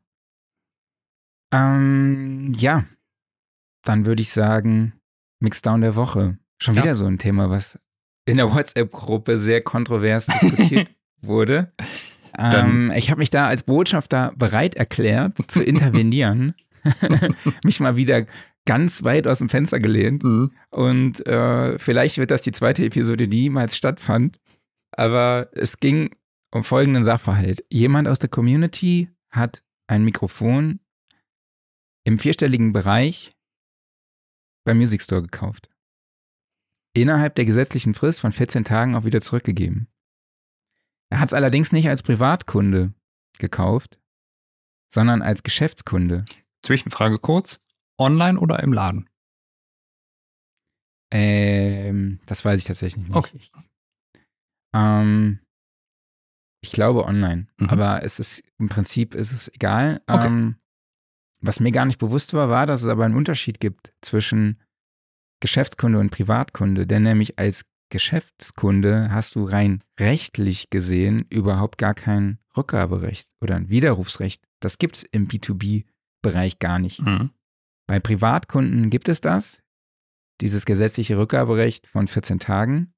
Ähm, ja, dann würde ich sagen, Mixdown der Woche. Schon ja. wieder so ein Thema, was in der WhatsApp-Gruppe sehr kontrovers diskutiert wurde. Ähm, ich habe mich da als Botschafter bereit erklärt, zu intervenieren. Mich mal wieder ganz weit aus dem Fenster gelehnt. Mhm. Und äh, vielleicht wird das die zweite Episode, die niemals stattfand. Aber es ging um folgenden Sachverhalt. Jemand aus der Community hat ein Mikrofon im vierstelligen Bereich beim Music Store gekauft. Innerhalb der gesetzlichen Frist von vierzehn Tagen auch wieder zurückgegeben. Er hat es allerdings nicht als Privatkunde gekauft, sondern als Geschäftskunde. Zwischenfrage kurz, online oder im Laden? Ähm, das weiß ich tatsächlich nicht. Okay. Ich, ähm, ich glaube online, mhm. aber es ist im Prinzip ist es egal. Okay. Ähm, was mir gar nicht bewusst war, war, dass es aber einen Unterschied gibt zwischen Geschäftskunde und Privatkunde, denn nämlich als Geschäftskunde hast du rein rechtlich gesehen überhaupt gar kein Rückgaberecht oder ein Widerrufsrecht. Das gibt es im B zwei B-Bereich gar nicht. Mhm. Bei Privatkunden gibt es das, dieses gesetzliche Rückgaberecht von vierzehn Tagen,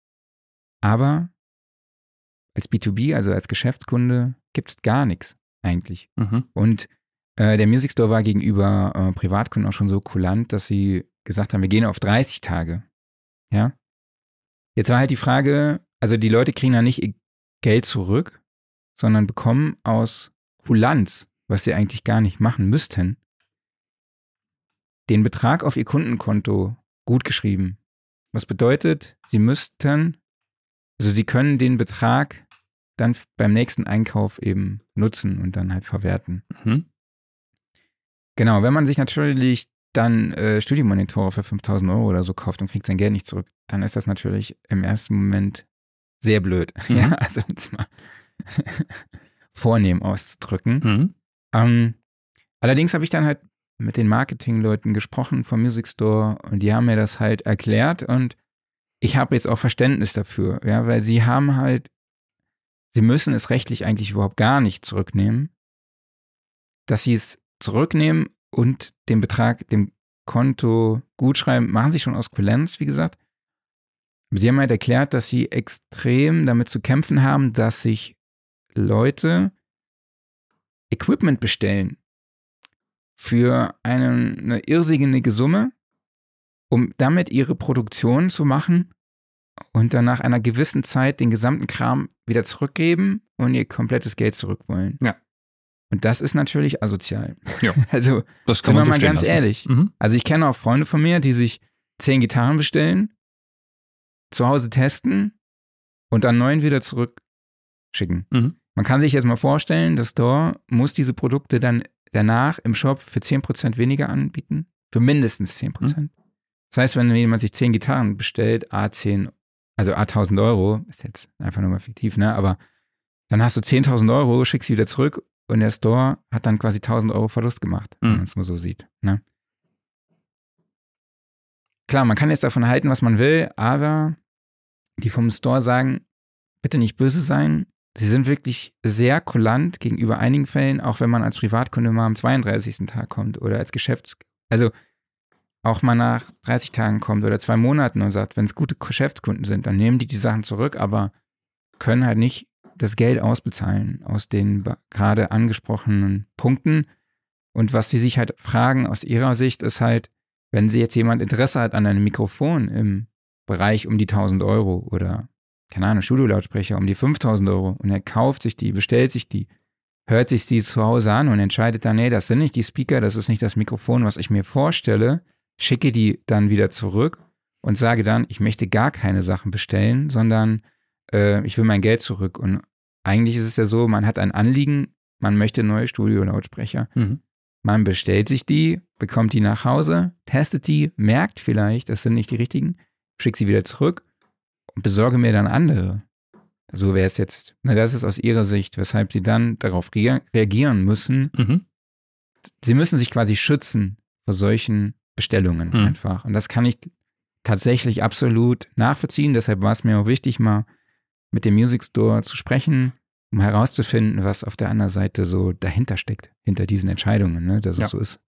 aber als B zwei B, also als Geschäftskunde, gibt es gar nichts eigentlich. Mhm. Und äh, der Music Store war gegenüber äh, Privatkunden auch schon so kulant, dass sie gesagt haben, wir gehen auf dreißig Tage. Ja. Jetzt war halt die Frage, also die Leute kriegen ja nicht ihr Geld zurück, sondern bekommen aus Kulanz, was sie eigentlich gar nicht machen müssten, den Betrag auf ihr Kundenkonto gutgeschrieben. Was bedeutet, sie müssten, also sie können den Betrag dann beim nächsten Einkauf eben nutzen und dann halt verwerten. Mhm. Genau, wenn man sich natürlich dann äh, Studiomonitore für fünftausend Euro oder so kauft und kriegt sein Geld nicht zurück, dann ist das natürlich im ersten Moment sehr blöd. Mhm. Ja, also um es mal vornehm auszudrücken. Mhm. Ähm, allerdings habe ich dann halt mit den Marketingleuten gesprochen vom Music Store und die haben mir das halt erklärt und ich habe jetzt auch Verständnis dafür, ja, weil sie haben halt, sie müssen es rechtlich eigentlich überhaupt gar nicht zurücknehmen, dass sie es zurücknehmen und den Betrag dem Konto gutschreiben, machen sie schon aus Kulanz, wie gesagt. Sie haben halt erklärt, dass sie extrem damit zu kämpfen haben, dass sich Leute Equipment bestellen für eine, eine irrsinnige Summe, um damit ihre Produktion zu machen und dann nach einer gewissen Zeit den gesamten Kram wieder zurückgeben und ihr komplettes Geld zurück wollen. Ja. Und das ist natürlich asozial. Ja. Also, das kann man sind wir so mal ganz lassen. ehrlich. Mhm. Also, ich kenne auch Freunde von mir, die sich zehn Gitarren bestellen zu Hause testen und dann neuen wieder zurückschicken. Mhm. Man kann sich jetzt mal vorstellen, der Store muss diese Produkte dann danach im Shop für zehn Prozent weniger anbieten. Für mindestens zehn Prozent. Mhm. Das heißt, wenn jemand sich zehn Gitarren bestellt, a zehn, also a tausend Euro, ist jetzt einfach nur mal fiktiv, ne? Aber dann hast du zehntausend Euro, schickst sie wieder zurück und der Store hat dann quasi tausend Euro Verlust gemacht, mhm. wenn man es mal so sieht. Ne? Klar, man kann jetzt davon halten, was man will, aber die vom Store sagen, bitte nicht böse sein. Sie sind wirklich sehr kulant gegenüber einigen Fällen, auch wenn man als Privatkunde mal am zweiunddreißigsten Tag kommt oder als Geschäfts-, also auch mal nach dreißig Tagen kommt oder zwei Monaten und sagt, wenn es gute Geschäftskunden sind, dann nehmen die die Sachen zurück, aber können halt nicht das Geld ausbezahlen aus den gerade angesprochenen Punkten. Und was sie sich halt fragen aus ihrer Sicht ist halt, wenn sie jetzt jemand Interesse hat an einem Mikrofon im Bereich um die tausend Euro oder, keine Ahnung, Studiolautsprecher um die fünftausend Euro und er kauft sich die, bestellt sich die, hört sich die zu Hause an und entscheidet dann, nee, das sind nicht die Speaker, das ist nicht das Mikrofon, was ich mir vorstelle, schicke die dann wieder zurück und sage dann, ich möchte gar keine Sachen bestellen, sondern äh, ich will mein Geld zurück. Und eigentlich ist es ja so, man hat ein Anliegen, man möchte neue Studiolautsprecher. Mhm. Man bestellt sich die, bekommt die nach Hause, testet die, merkt vielleicht, das sind nicht die richtigen, schickt sie wieder zurück und besorge mir dann andere. So wäre es jetzt. Na, das ist aus ihrer Sicht, weshalb sie dann darauf rea- reagieren müssen. Mhm. Sie müssen sich quasi schützen vor solchen Bestellungen mhm. einfach. Und das kann ich tatsächlich absolut nachvollziehen. Deshalb war es mir auch wichtig, mal mit dem Music Store zu sprechen, um herauszufinden, was auf der anderen Seite so dahinter steckt, hinter diesen Entscheidungen, ne, dass ja. es so ist.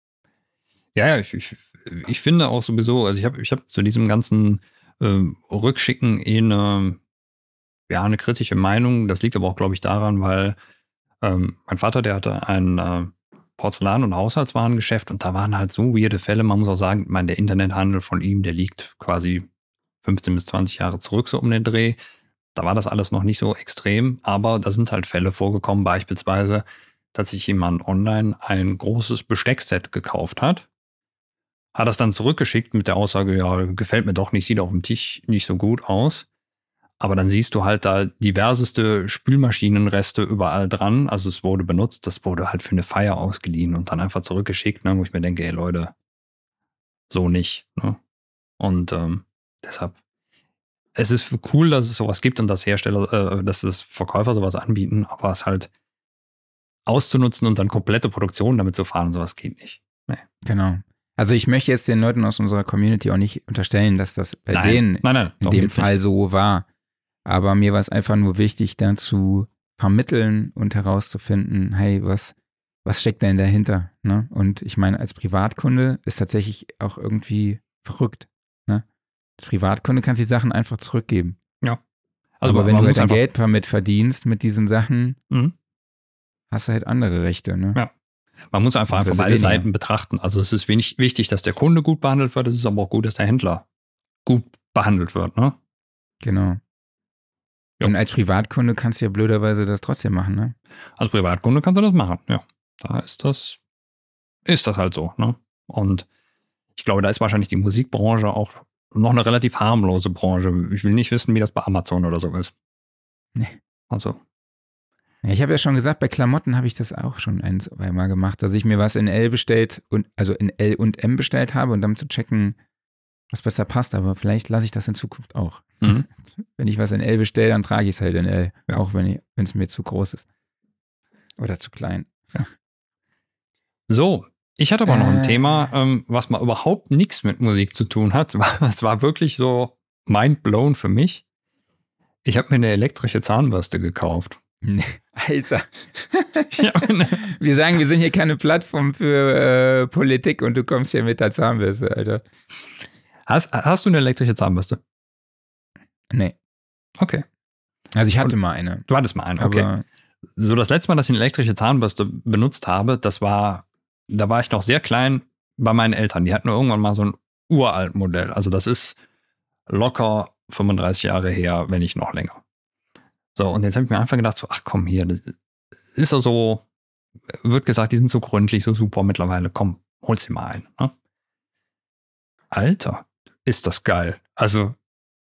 Ja, ja, ich, ich, ich finde auch sowieso, also ich habe ich hab zu diesem ganzen äh, Rückschicken eh eine, ja, eine kritische Meinung. Das liegt aber auch, glaube ich, daran, weil ähm, mein Vater, der hatte ein äh, Porzellan- und Haushaltswarengeschäft und da waren halt so weirde Fälle. Man muss auch sagen, ich meine, der Internethandel von ihm, der liegt quasi fünfzehn bis zwanzig Jahre zurück so um den Dreh. Da war das alles noch nicht so extrem, aber da sind halt Fälle vorgekommen, beispielsweise, dass sich jemand online ein großes Besteckset gekauft hat, hat das dann zurückgeschickt mit der Aussage, ja, gefällt mir doch nicht, sieht auf dem Tisch nicht so gut aus. Aber dann siehst du halt da diverseste Spülmaschinenreste überall dran. Also es wurde benutzt, das wurde halt für eine Feier ausgeliehen und dann einfach zurückgeschickt, ne, wo ich mir denke, ey Leute, so nicht. Ne? Und ähm, deshalb, es ist cool, dass es sowas gibt und dass Hersteller, äh, dass das Verkäufer sowas anbieten, aber es halt auszunutzen und dann komplette Produktion damit zu fahren, sowas geht nicht. Nee. Genau. Also ich möchte jetzt den Leuten aus unserer Community auch nicht unterstellen, dass das bei nein. denen nein, nein, in dem Fall nicht. So war. Aber mir war es einfach nur wichtig, dann zu vermitteln und herauszufinden, hey, was, was steckt denn dahinter? Ne? Und ich meine, als Privatkunde ist tatsächlich auch irgendwie verrückt. Ne? Als Privatkunde kannst du die Sachen einfach zurückgeben. Ja. Also aber wenn du halt dein Geld damit verdienst mit diesen Sachen, mhm. hast du halt andere Rechte. Ne? Ja. Man muss einfach, einfach beide weniger. Seiten betrachten. Also es ist wenig, wichtig, dass der Kunde gut behandelt wird. Es ist aber auch gut, dass der Händler gut behandelt wird. Ne? Genau. Ja. Und als Privatkunde kannst du ja blöderweise das trotzdem machen, ne? Als Privatkunde kannst du das machen, ja. Da ist das, ist das halt so, ne? Und ich glaube, da ist wahrscheinlich die Musikbranche auch noch eine relativ harmlose Branche. Ich will nicht wissen, wie das bei Amazon oder so ist. Nee. Also. Ja, ich habe ja schon gesagt, bei Klamotten habe ich das auch schon ein, zweimal gemacht, dass ich mir was in L bestellt und also in L und M bestellt habe und dann zu checken, was besser passt, aber vielleicht lasse ich das in Zukunft auch. Mhm. Wenn ich was in L bestelle, dann trage ich es halt in L, ja. Auch wenn es mir zu groß ist. Oder zu klein. Ja. So, ich hatte aber äh. noch ein Thema, ähm, was mal überhaupt nichts mit Musik zu tun hat. Es war wirklich so mindblown für mich. Ich habe mir eine elektrische Zahnbürste gekauft. Alter. Ja, wir sagen, wir sind hier keine Plattform für äh, Politik und du kommst hier mit der Zahnbürste, Alter. Hast, hast du eine elektrische Zahnbürste? Nee. Okay. Also ich hatte Und, mal eine. Du hattest mal eine, okay. Aber so das letzte Mal, dass ich eine elektrische Zahnbürste benutzt habe, das war, da war ich noch sehr klein bei meinen Eltern. Die hatten irgendwann mal so ein uralt Modell. Also das ist locker fünfunddreißig Jahre her, wenn nicht noch länger. So, und jetzt habe ich mir einfach gedacht, so, ach komm hier, das ist doch so, wird gesagt, die sind so gründlich, so super mittlerweile, komm, hol's dir mal ein. Ne? Alter, ist das geil. Also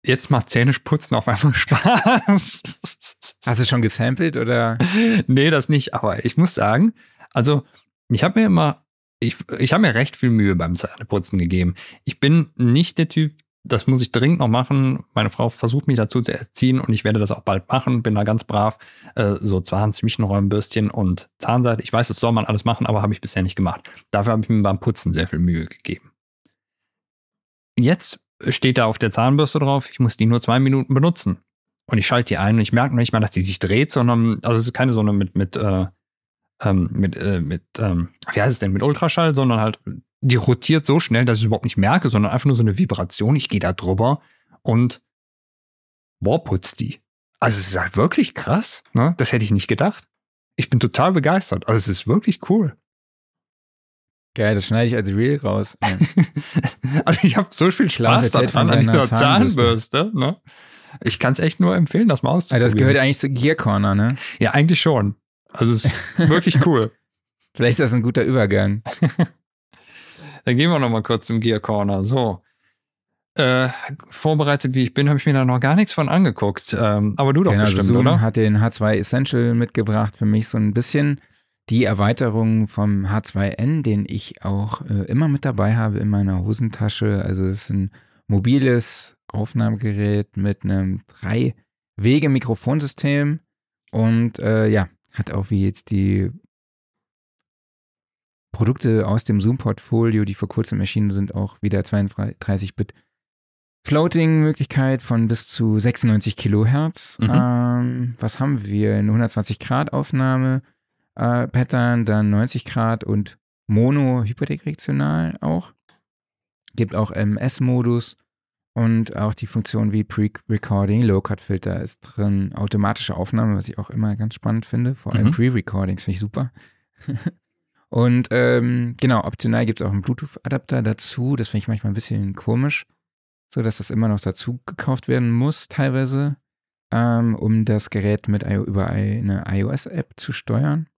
jetzt macht Zähneputzen auf einmal Spaß. Hast du schon gesampelt oder? Nee, das nicht. Aber ich muss sagen, also ich habe mir immer, ich, ich habe mir recht viel Mühe beim Zähneputzen gegeben. Ich bin nicht der Typ, das muss ich dringend noch machen. Meine Frau versucht mich dazu zu erziehen und ich werde das auch bald machen. Bin da ganz brav. Äh, so Zahn, Zwischenräumbürstchen und Zahnseide. Ich weiß, das soll man alles machen, aber habe ich bisher nicht gemacht. Dafür habe ich mir beim Putzen sehr viel Mühe gegeben. Jetzt steht da auf der Zahnbürste drauf, ich muss die nur zwei Minuten benutzen. Und ich schalte die ein und ich merke noch nicht mal, dass die sich dreht, sondern, also es ist keine so eine mit, mit, äh, ähm, mit, äh, mit, ähm, wie heißt es denn, mit Ultraschall, sondern halt, die rotiert so schnell, dass ich es überhaupt nicht merke, sondern einfach nur so eine Vibration. Ich gehe da drüber und boah, putzt die. Also es ist halt wirklich krass, ne? Das hätte ich nicht gedacht. Ich bin total begeistert. Also es ist wirklich cool. Geil, das schneide ich als Reel raus. Ja. Also ich habe so viel Spaß daran an dieser Zahnbürste. Zahnbürste, ne? Ich kann es echt nur empfehlen, das mal auszuprobieren. Also das gehört eigentlich zu Gear Corner, ne? Ja, eigentlich schon. Also es ist wirklich cool. Vielleicht ist das ein guter Übergang. Dann gehen wir noch mal kurz zum Gear Corner. So, äh, vorbereitet wie ich bin, habe ich mir da noch gar nichts von angeguckt. Ähm, aber du doch genau, bestimmt, also Zoom oder? Hat den H zwei Essential mitgebracht, für mich so ein bisschen die Erweiterung vom H zwei N, den ich auch äh, immer mit dabei habe in meiner Hosentasche. Also es ist ein mobiles Aufnahmegerät mit einem drei-Wege-Mikrofonsystem und äh, ja, hat auch wie jetzt die Produkte aus dem Zoom-Portfolio, die vor kurzem erschienen sind, auch wieder zweiunddreißig Bit Floating-Möglichkeit von bis zu sechsundneunzig Kilohertz. Mhm. Ähm, was haben wir? Eine hundertzwanzig Grad Aufnahme. Äh, Pattern, dann neunzig Grad und Mono hyperdirektional auch. Gibt auch M S-Modus und auch die Funktion wie Pre-Recording, Low-Cut-Filter ist drin, automatische Aufnahme, was ich auch immer ganz spannend finde, vor allem mhm. Pre-Recordings finde ich super. Und ähm, genau, optional gibt es auch einen Bluetooth-Adapter dazu, das finde ich manchmal ein bisschen komisch, so dass das immer noch dazu gekauft werden muss teilweise, ähm, um das Gerät mit über eine iOS-App zu steuern.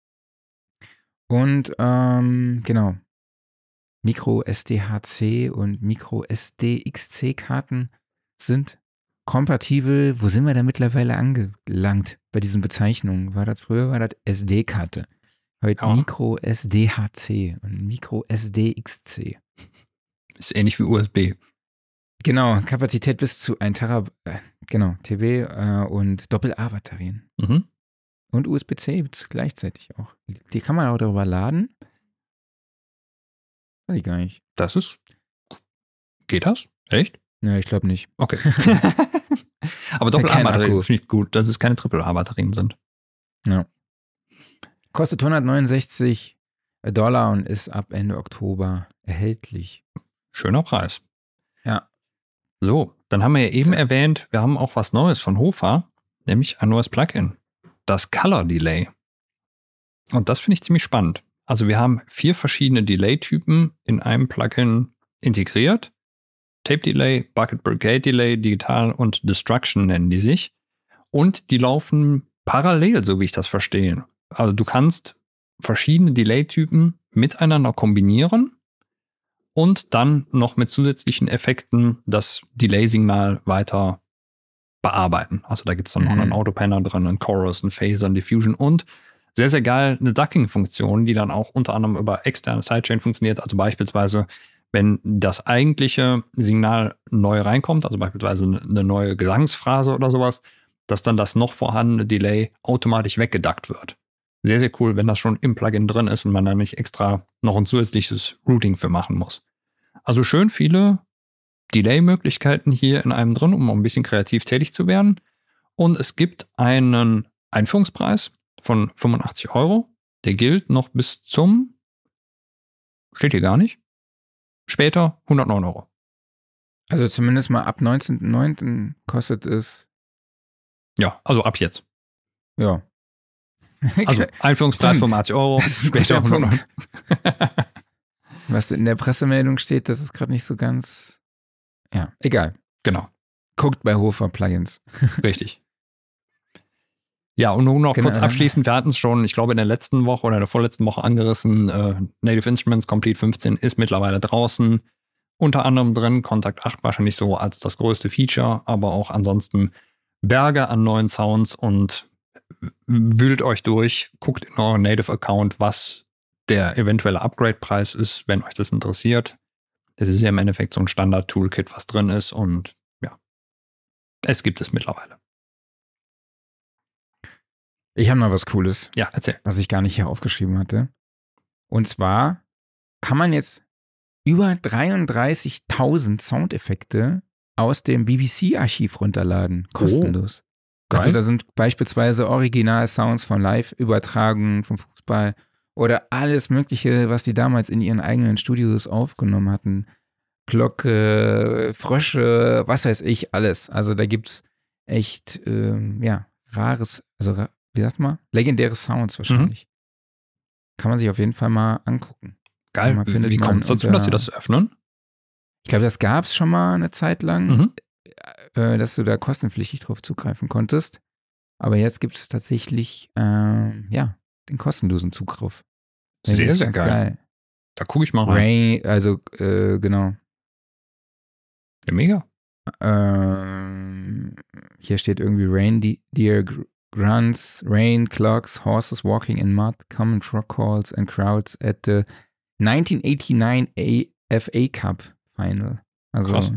Und ähm, genau, Micro-S D H C und Micro-S D X C-Karten sind kompatibel. Wo sind wir da mittlerweile angelangt bei diesen Bezeichnungen? War das früher, war das S D-Karte. Heute ja. Micro-S D H C und Micro-S D X C. Ist ähnlich wie U S B. Genau, Kapazität bis zu ein Terab, äh, genau, T B äh, und Doppel-A-Batterien. Mhm. Und U S B C gibt es gleichzeitig auch. Die kann man auch darüber laden. Weiß ich gar nicht. Das ist. Geht das? Echt? Ja, ich glaube nicht. Okay. Aber Doppel-A-Batterien finde ich gut, dass es keine Triple-A-Batterien sind. Ja. Kostet hundertneunundsechzig Dollar und ist ab Ende Oktober erhältlich. Schöner Preis. Ja. So, dann haben wir ja eben erwähnt, wir haben auch was Neues von Hofer, nämlich ein neues Plugin. Das Color Delay. Und das finde ich ziemlich spannend. Also wir haben vier verschiedene Delay-Typen in einem Plugin integriert. Tape Delay, Bucket Brigade Delay, Digital und Destruction nennen die sich. Und die laufen parallel, so wie ich das verstehe. Also du kannst verschiedene Delay-Typen miteinander kombinieren und dann noch mit zusätzlichen Effekten das Delay-Signal weiter bearbeiten. Also da gibt es dann mhm. noch einen Autopanner drin, einen Chorus, einen Phaser, einen Diffusion und sehr, sehr geil eine Ducking-Funktion, die dann auch unter anderem über externe Sidechain funktioniert. Also beispielsweise, wenn das eigentliche Signal neu reinkommt, also beispielsweise eine neue Gesangsphrase oder sowas, dass dann das noch vorhandene Delay automatisch weggeduckt wird. Sehr, sehr cool, wenn das schon im Plugin drin ist und man da nicht extra noch ein zusätzliches Routing für machen muss. Also schön viele Delay-Möglichkeiten hier in einem drin, um ein bisschen kreativ tätig zu werden. Und es gibt einen Einführungspreis von fünfundachtzig Euro. Der gilt noch bis zum, steht hier gar nicht, später hundertneun Euro. Also zumindest mal ab neunzehnten neunten kostet es. Ja, also ab jetzt. Ja. Also Einführungspreis fünfundachtzig Euro, später hundertneun. Was in der Pressemeldung steht, das ist gerade nicht so ganz. Ja, egal. Genau. Guckt bei Hofer Plugins. Richtig. Ja, und nun noch genau. kurz abschließend, wir hatten es schon, ich glaube in der letzten Woche oder in der vorletzten Woche angerissen, äh, Native Instruments Complete fünfzehn ist mittlerweile draußen. unter anderem drin. Kontakt acht wahrscheinlich so als das größte Feature, aber auch ansonsten Berge an neuen Sounds und wühlt euch durch, guckt in euren Native-Account, was der eventuelle Upgrade-Preis ist, wenn euch das interessiert. Das ist ja im Endeffekt so ein Standard-Toolkit, was drin ist und ja, es gibt es mittlerweile. Ich habe noch was Cooles. Ja, erzähl. Was ich gar nicht hier aufgeschrieben hatte. Und zwar kann man jetzt über dreiunddreißigtausend Soundeffekte aus dem B B C-Archiv runterladen. Kostenlos. Oh, also da sind beispielsweise Original-Sounds von Live-Übertragungen vom Fußball oder alles Mögliche, was die damals in ihren eigenen Studios aufgenommen hatten. Glocke, Frösche, was weiß ich, alles. Also da gibt es echt, ähm, ja, rares, also wie sagt man? Legendäre Sounds wahrscheinlich. Mhm. Kann man sich auf jeden Fall mal angucken. Geil. Man findet Wie kommt es dazu, unter, dass sie das öffnen? Ich glaube, das gab es schon mal eine Zeit lang, mhm. äh, dass du da kostenpflichtig drauf zugreifen konntest. Aber jetzt gibt es tatsächlich, äh, ja, den kostenlosen Zugriff. Sehr, sehr geil. geil. Da gucke ich mal rein. Rain, also, äh, genau. Ja, mega. Ähm, hier steht irgendwie Reindeer Grunts, Rain, Clocks, Horses Walking in Mud, Common Frog Calls and Crowds at the nineteen eighty-nine F A Cup Final. Also krass.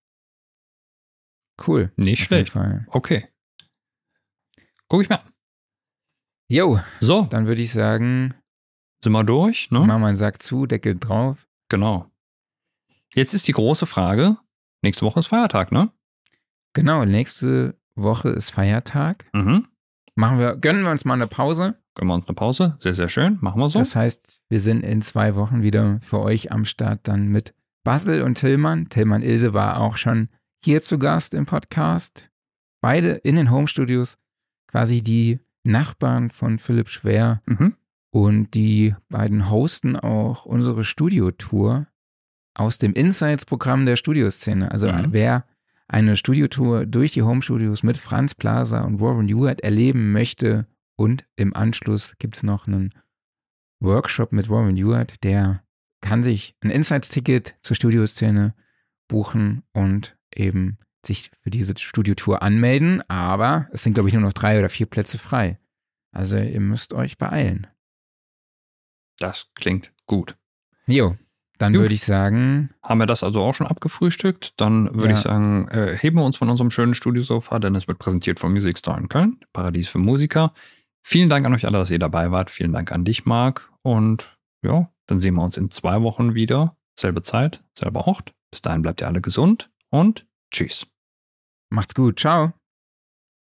Cool. Nicht schlecht. Okay. Guck ich mal. Jo. So. Dann würde ich sagen, sind wir durch, ne? Machen wir einen Sack zu, Deckel drauf. Genau. Jetzt ist die große Frage, nächste Woche ist Feiertag, ne? Genau, nächste Woche ist Feiertag. Mhm. Machen wir, gönnen wir uns mal eine Pause. Gönnen wir uns eine Pause. Sehr, sehr schön. Machen wir so. Das heißt, wir sind in zwei Wochen wieder für euch am Start dann mit Basel und Tillmann. Tillmann Ilse war auch schon hier zu Gast im Podcast. Beide in den Home-Studios. Quasi die Nachbarn von Philipp Schwer. Mhm. Und die beiden hosten auch unsere Studiotour aus dem Insights-Programm der Studioszene. Also mhm. wer eine Studiotour durch die Home-Studios mit Franz Plaza und Warren Ewart erleben möchte und im Anschluss gibt es noch einen Workshop mit Warren Ewart, der kann sich ein Insights-Ticket zur Studioszene buchen und eben sich für diese Studiotour anmelden, aber es sind, glaube ich, nur noch drei oder vier Plätze frei. Also ihr müsst euch beeilen. Das klingt gut. Jo, dann würde ich sagen... Haben wir das also auch schon abgefrühstückt? Dann würde ja. ich sagen, äh, heben wir uns von unserem schönen Studiosofa, denn es wird präsentiert vom Music Store in Köln, Paradies für Musiker. Vielen Dank an euch alle, dass ihr dabei wart. Vielen Dank an dich, Marc. Und ja, dann sehen wir uns in zwei Wochen wieder. Selbe Zeit, selber Ort. Bis dahin bleibt ihr alle gesund und tschüss. Macht's gut. Ciao.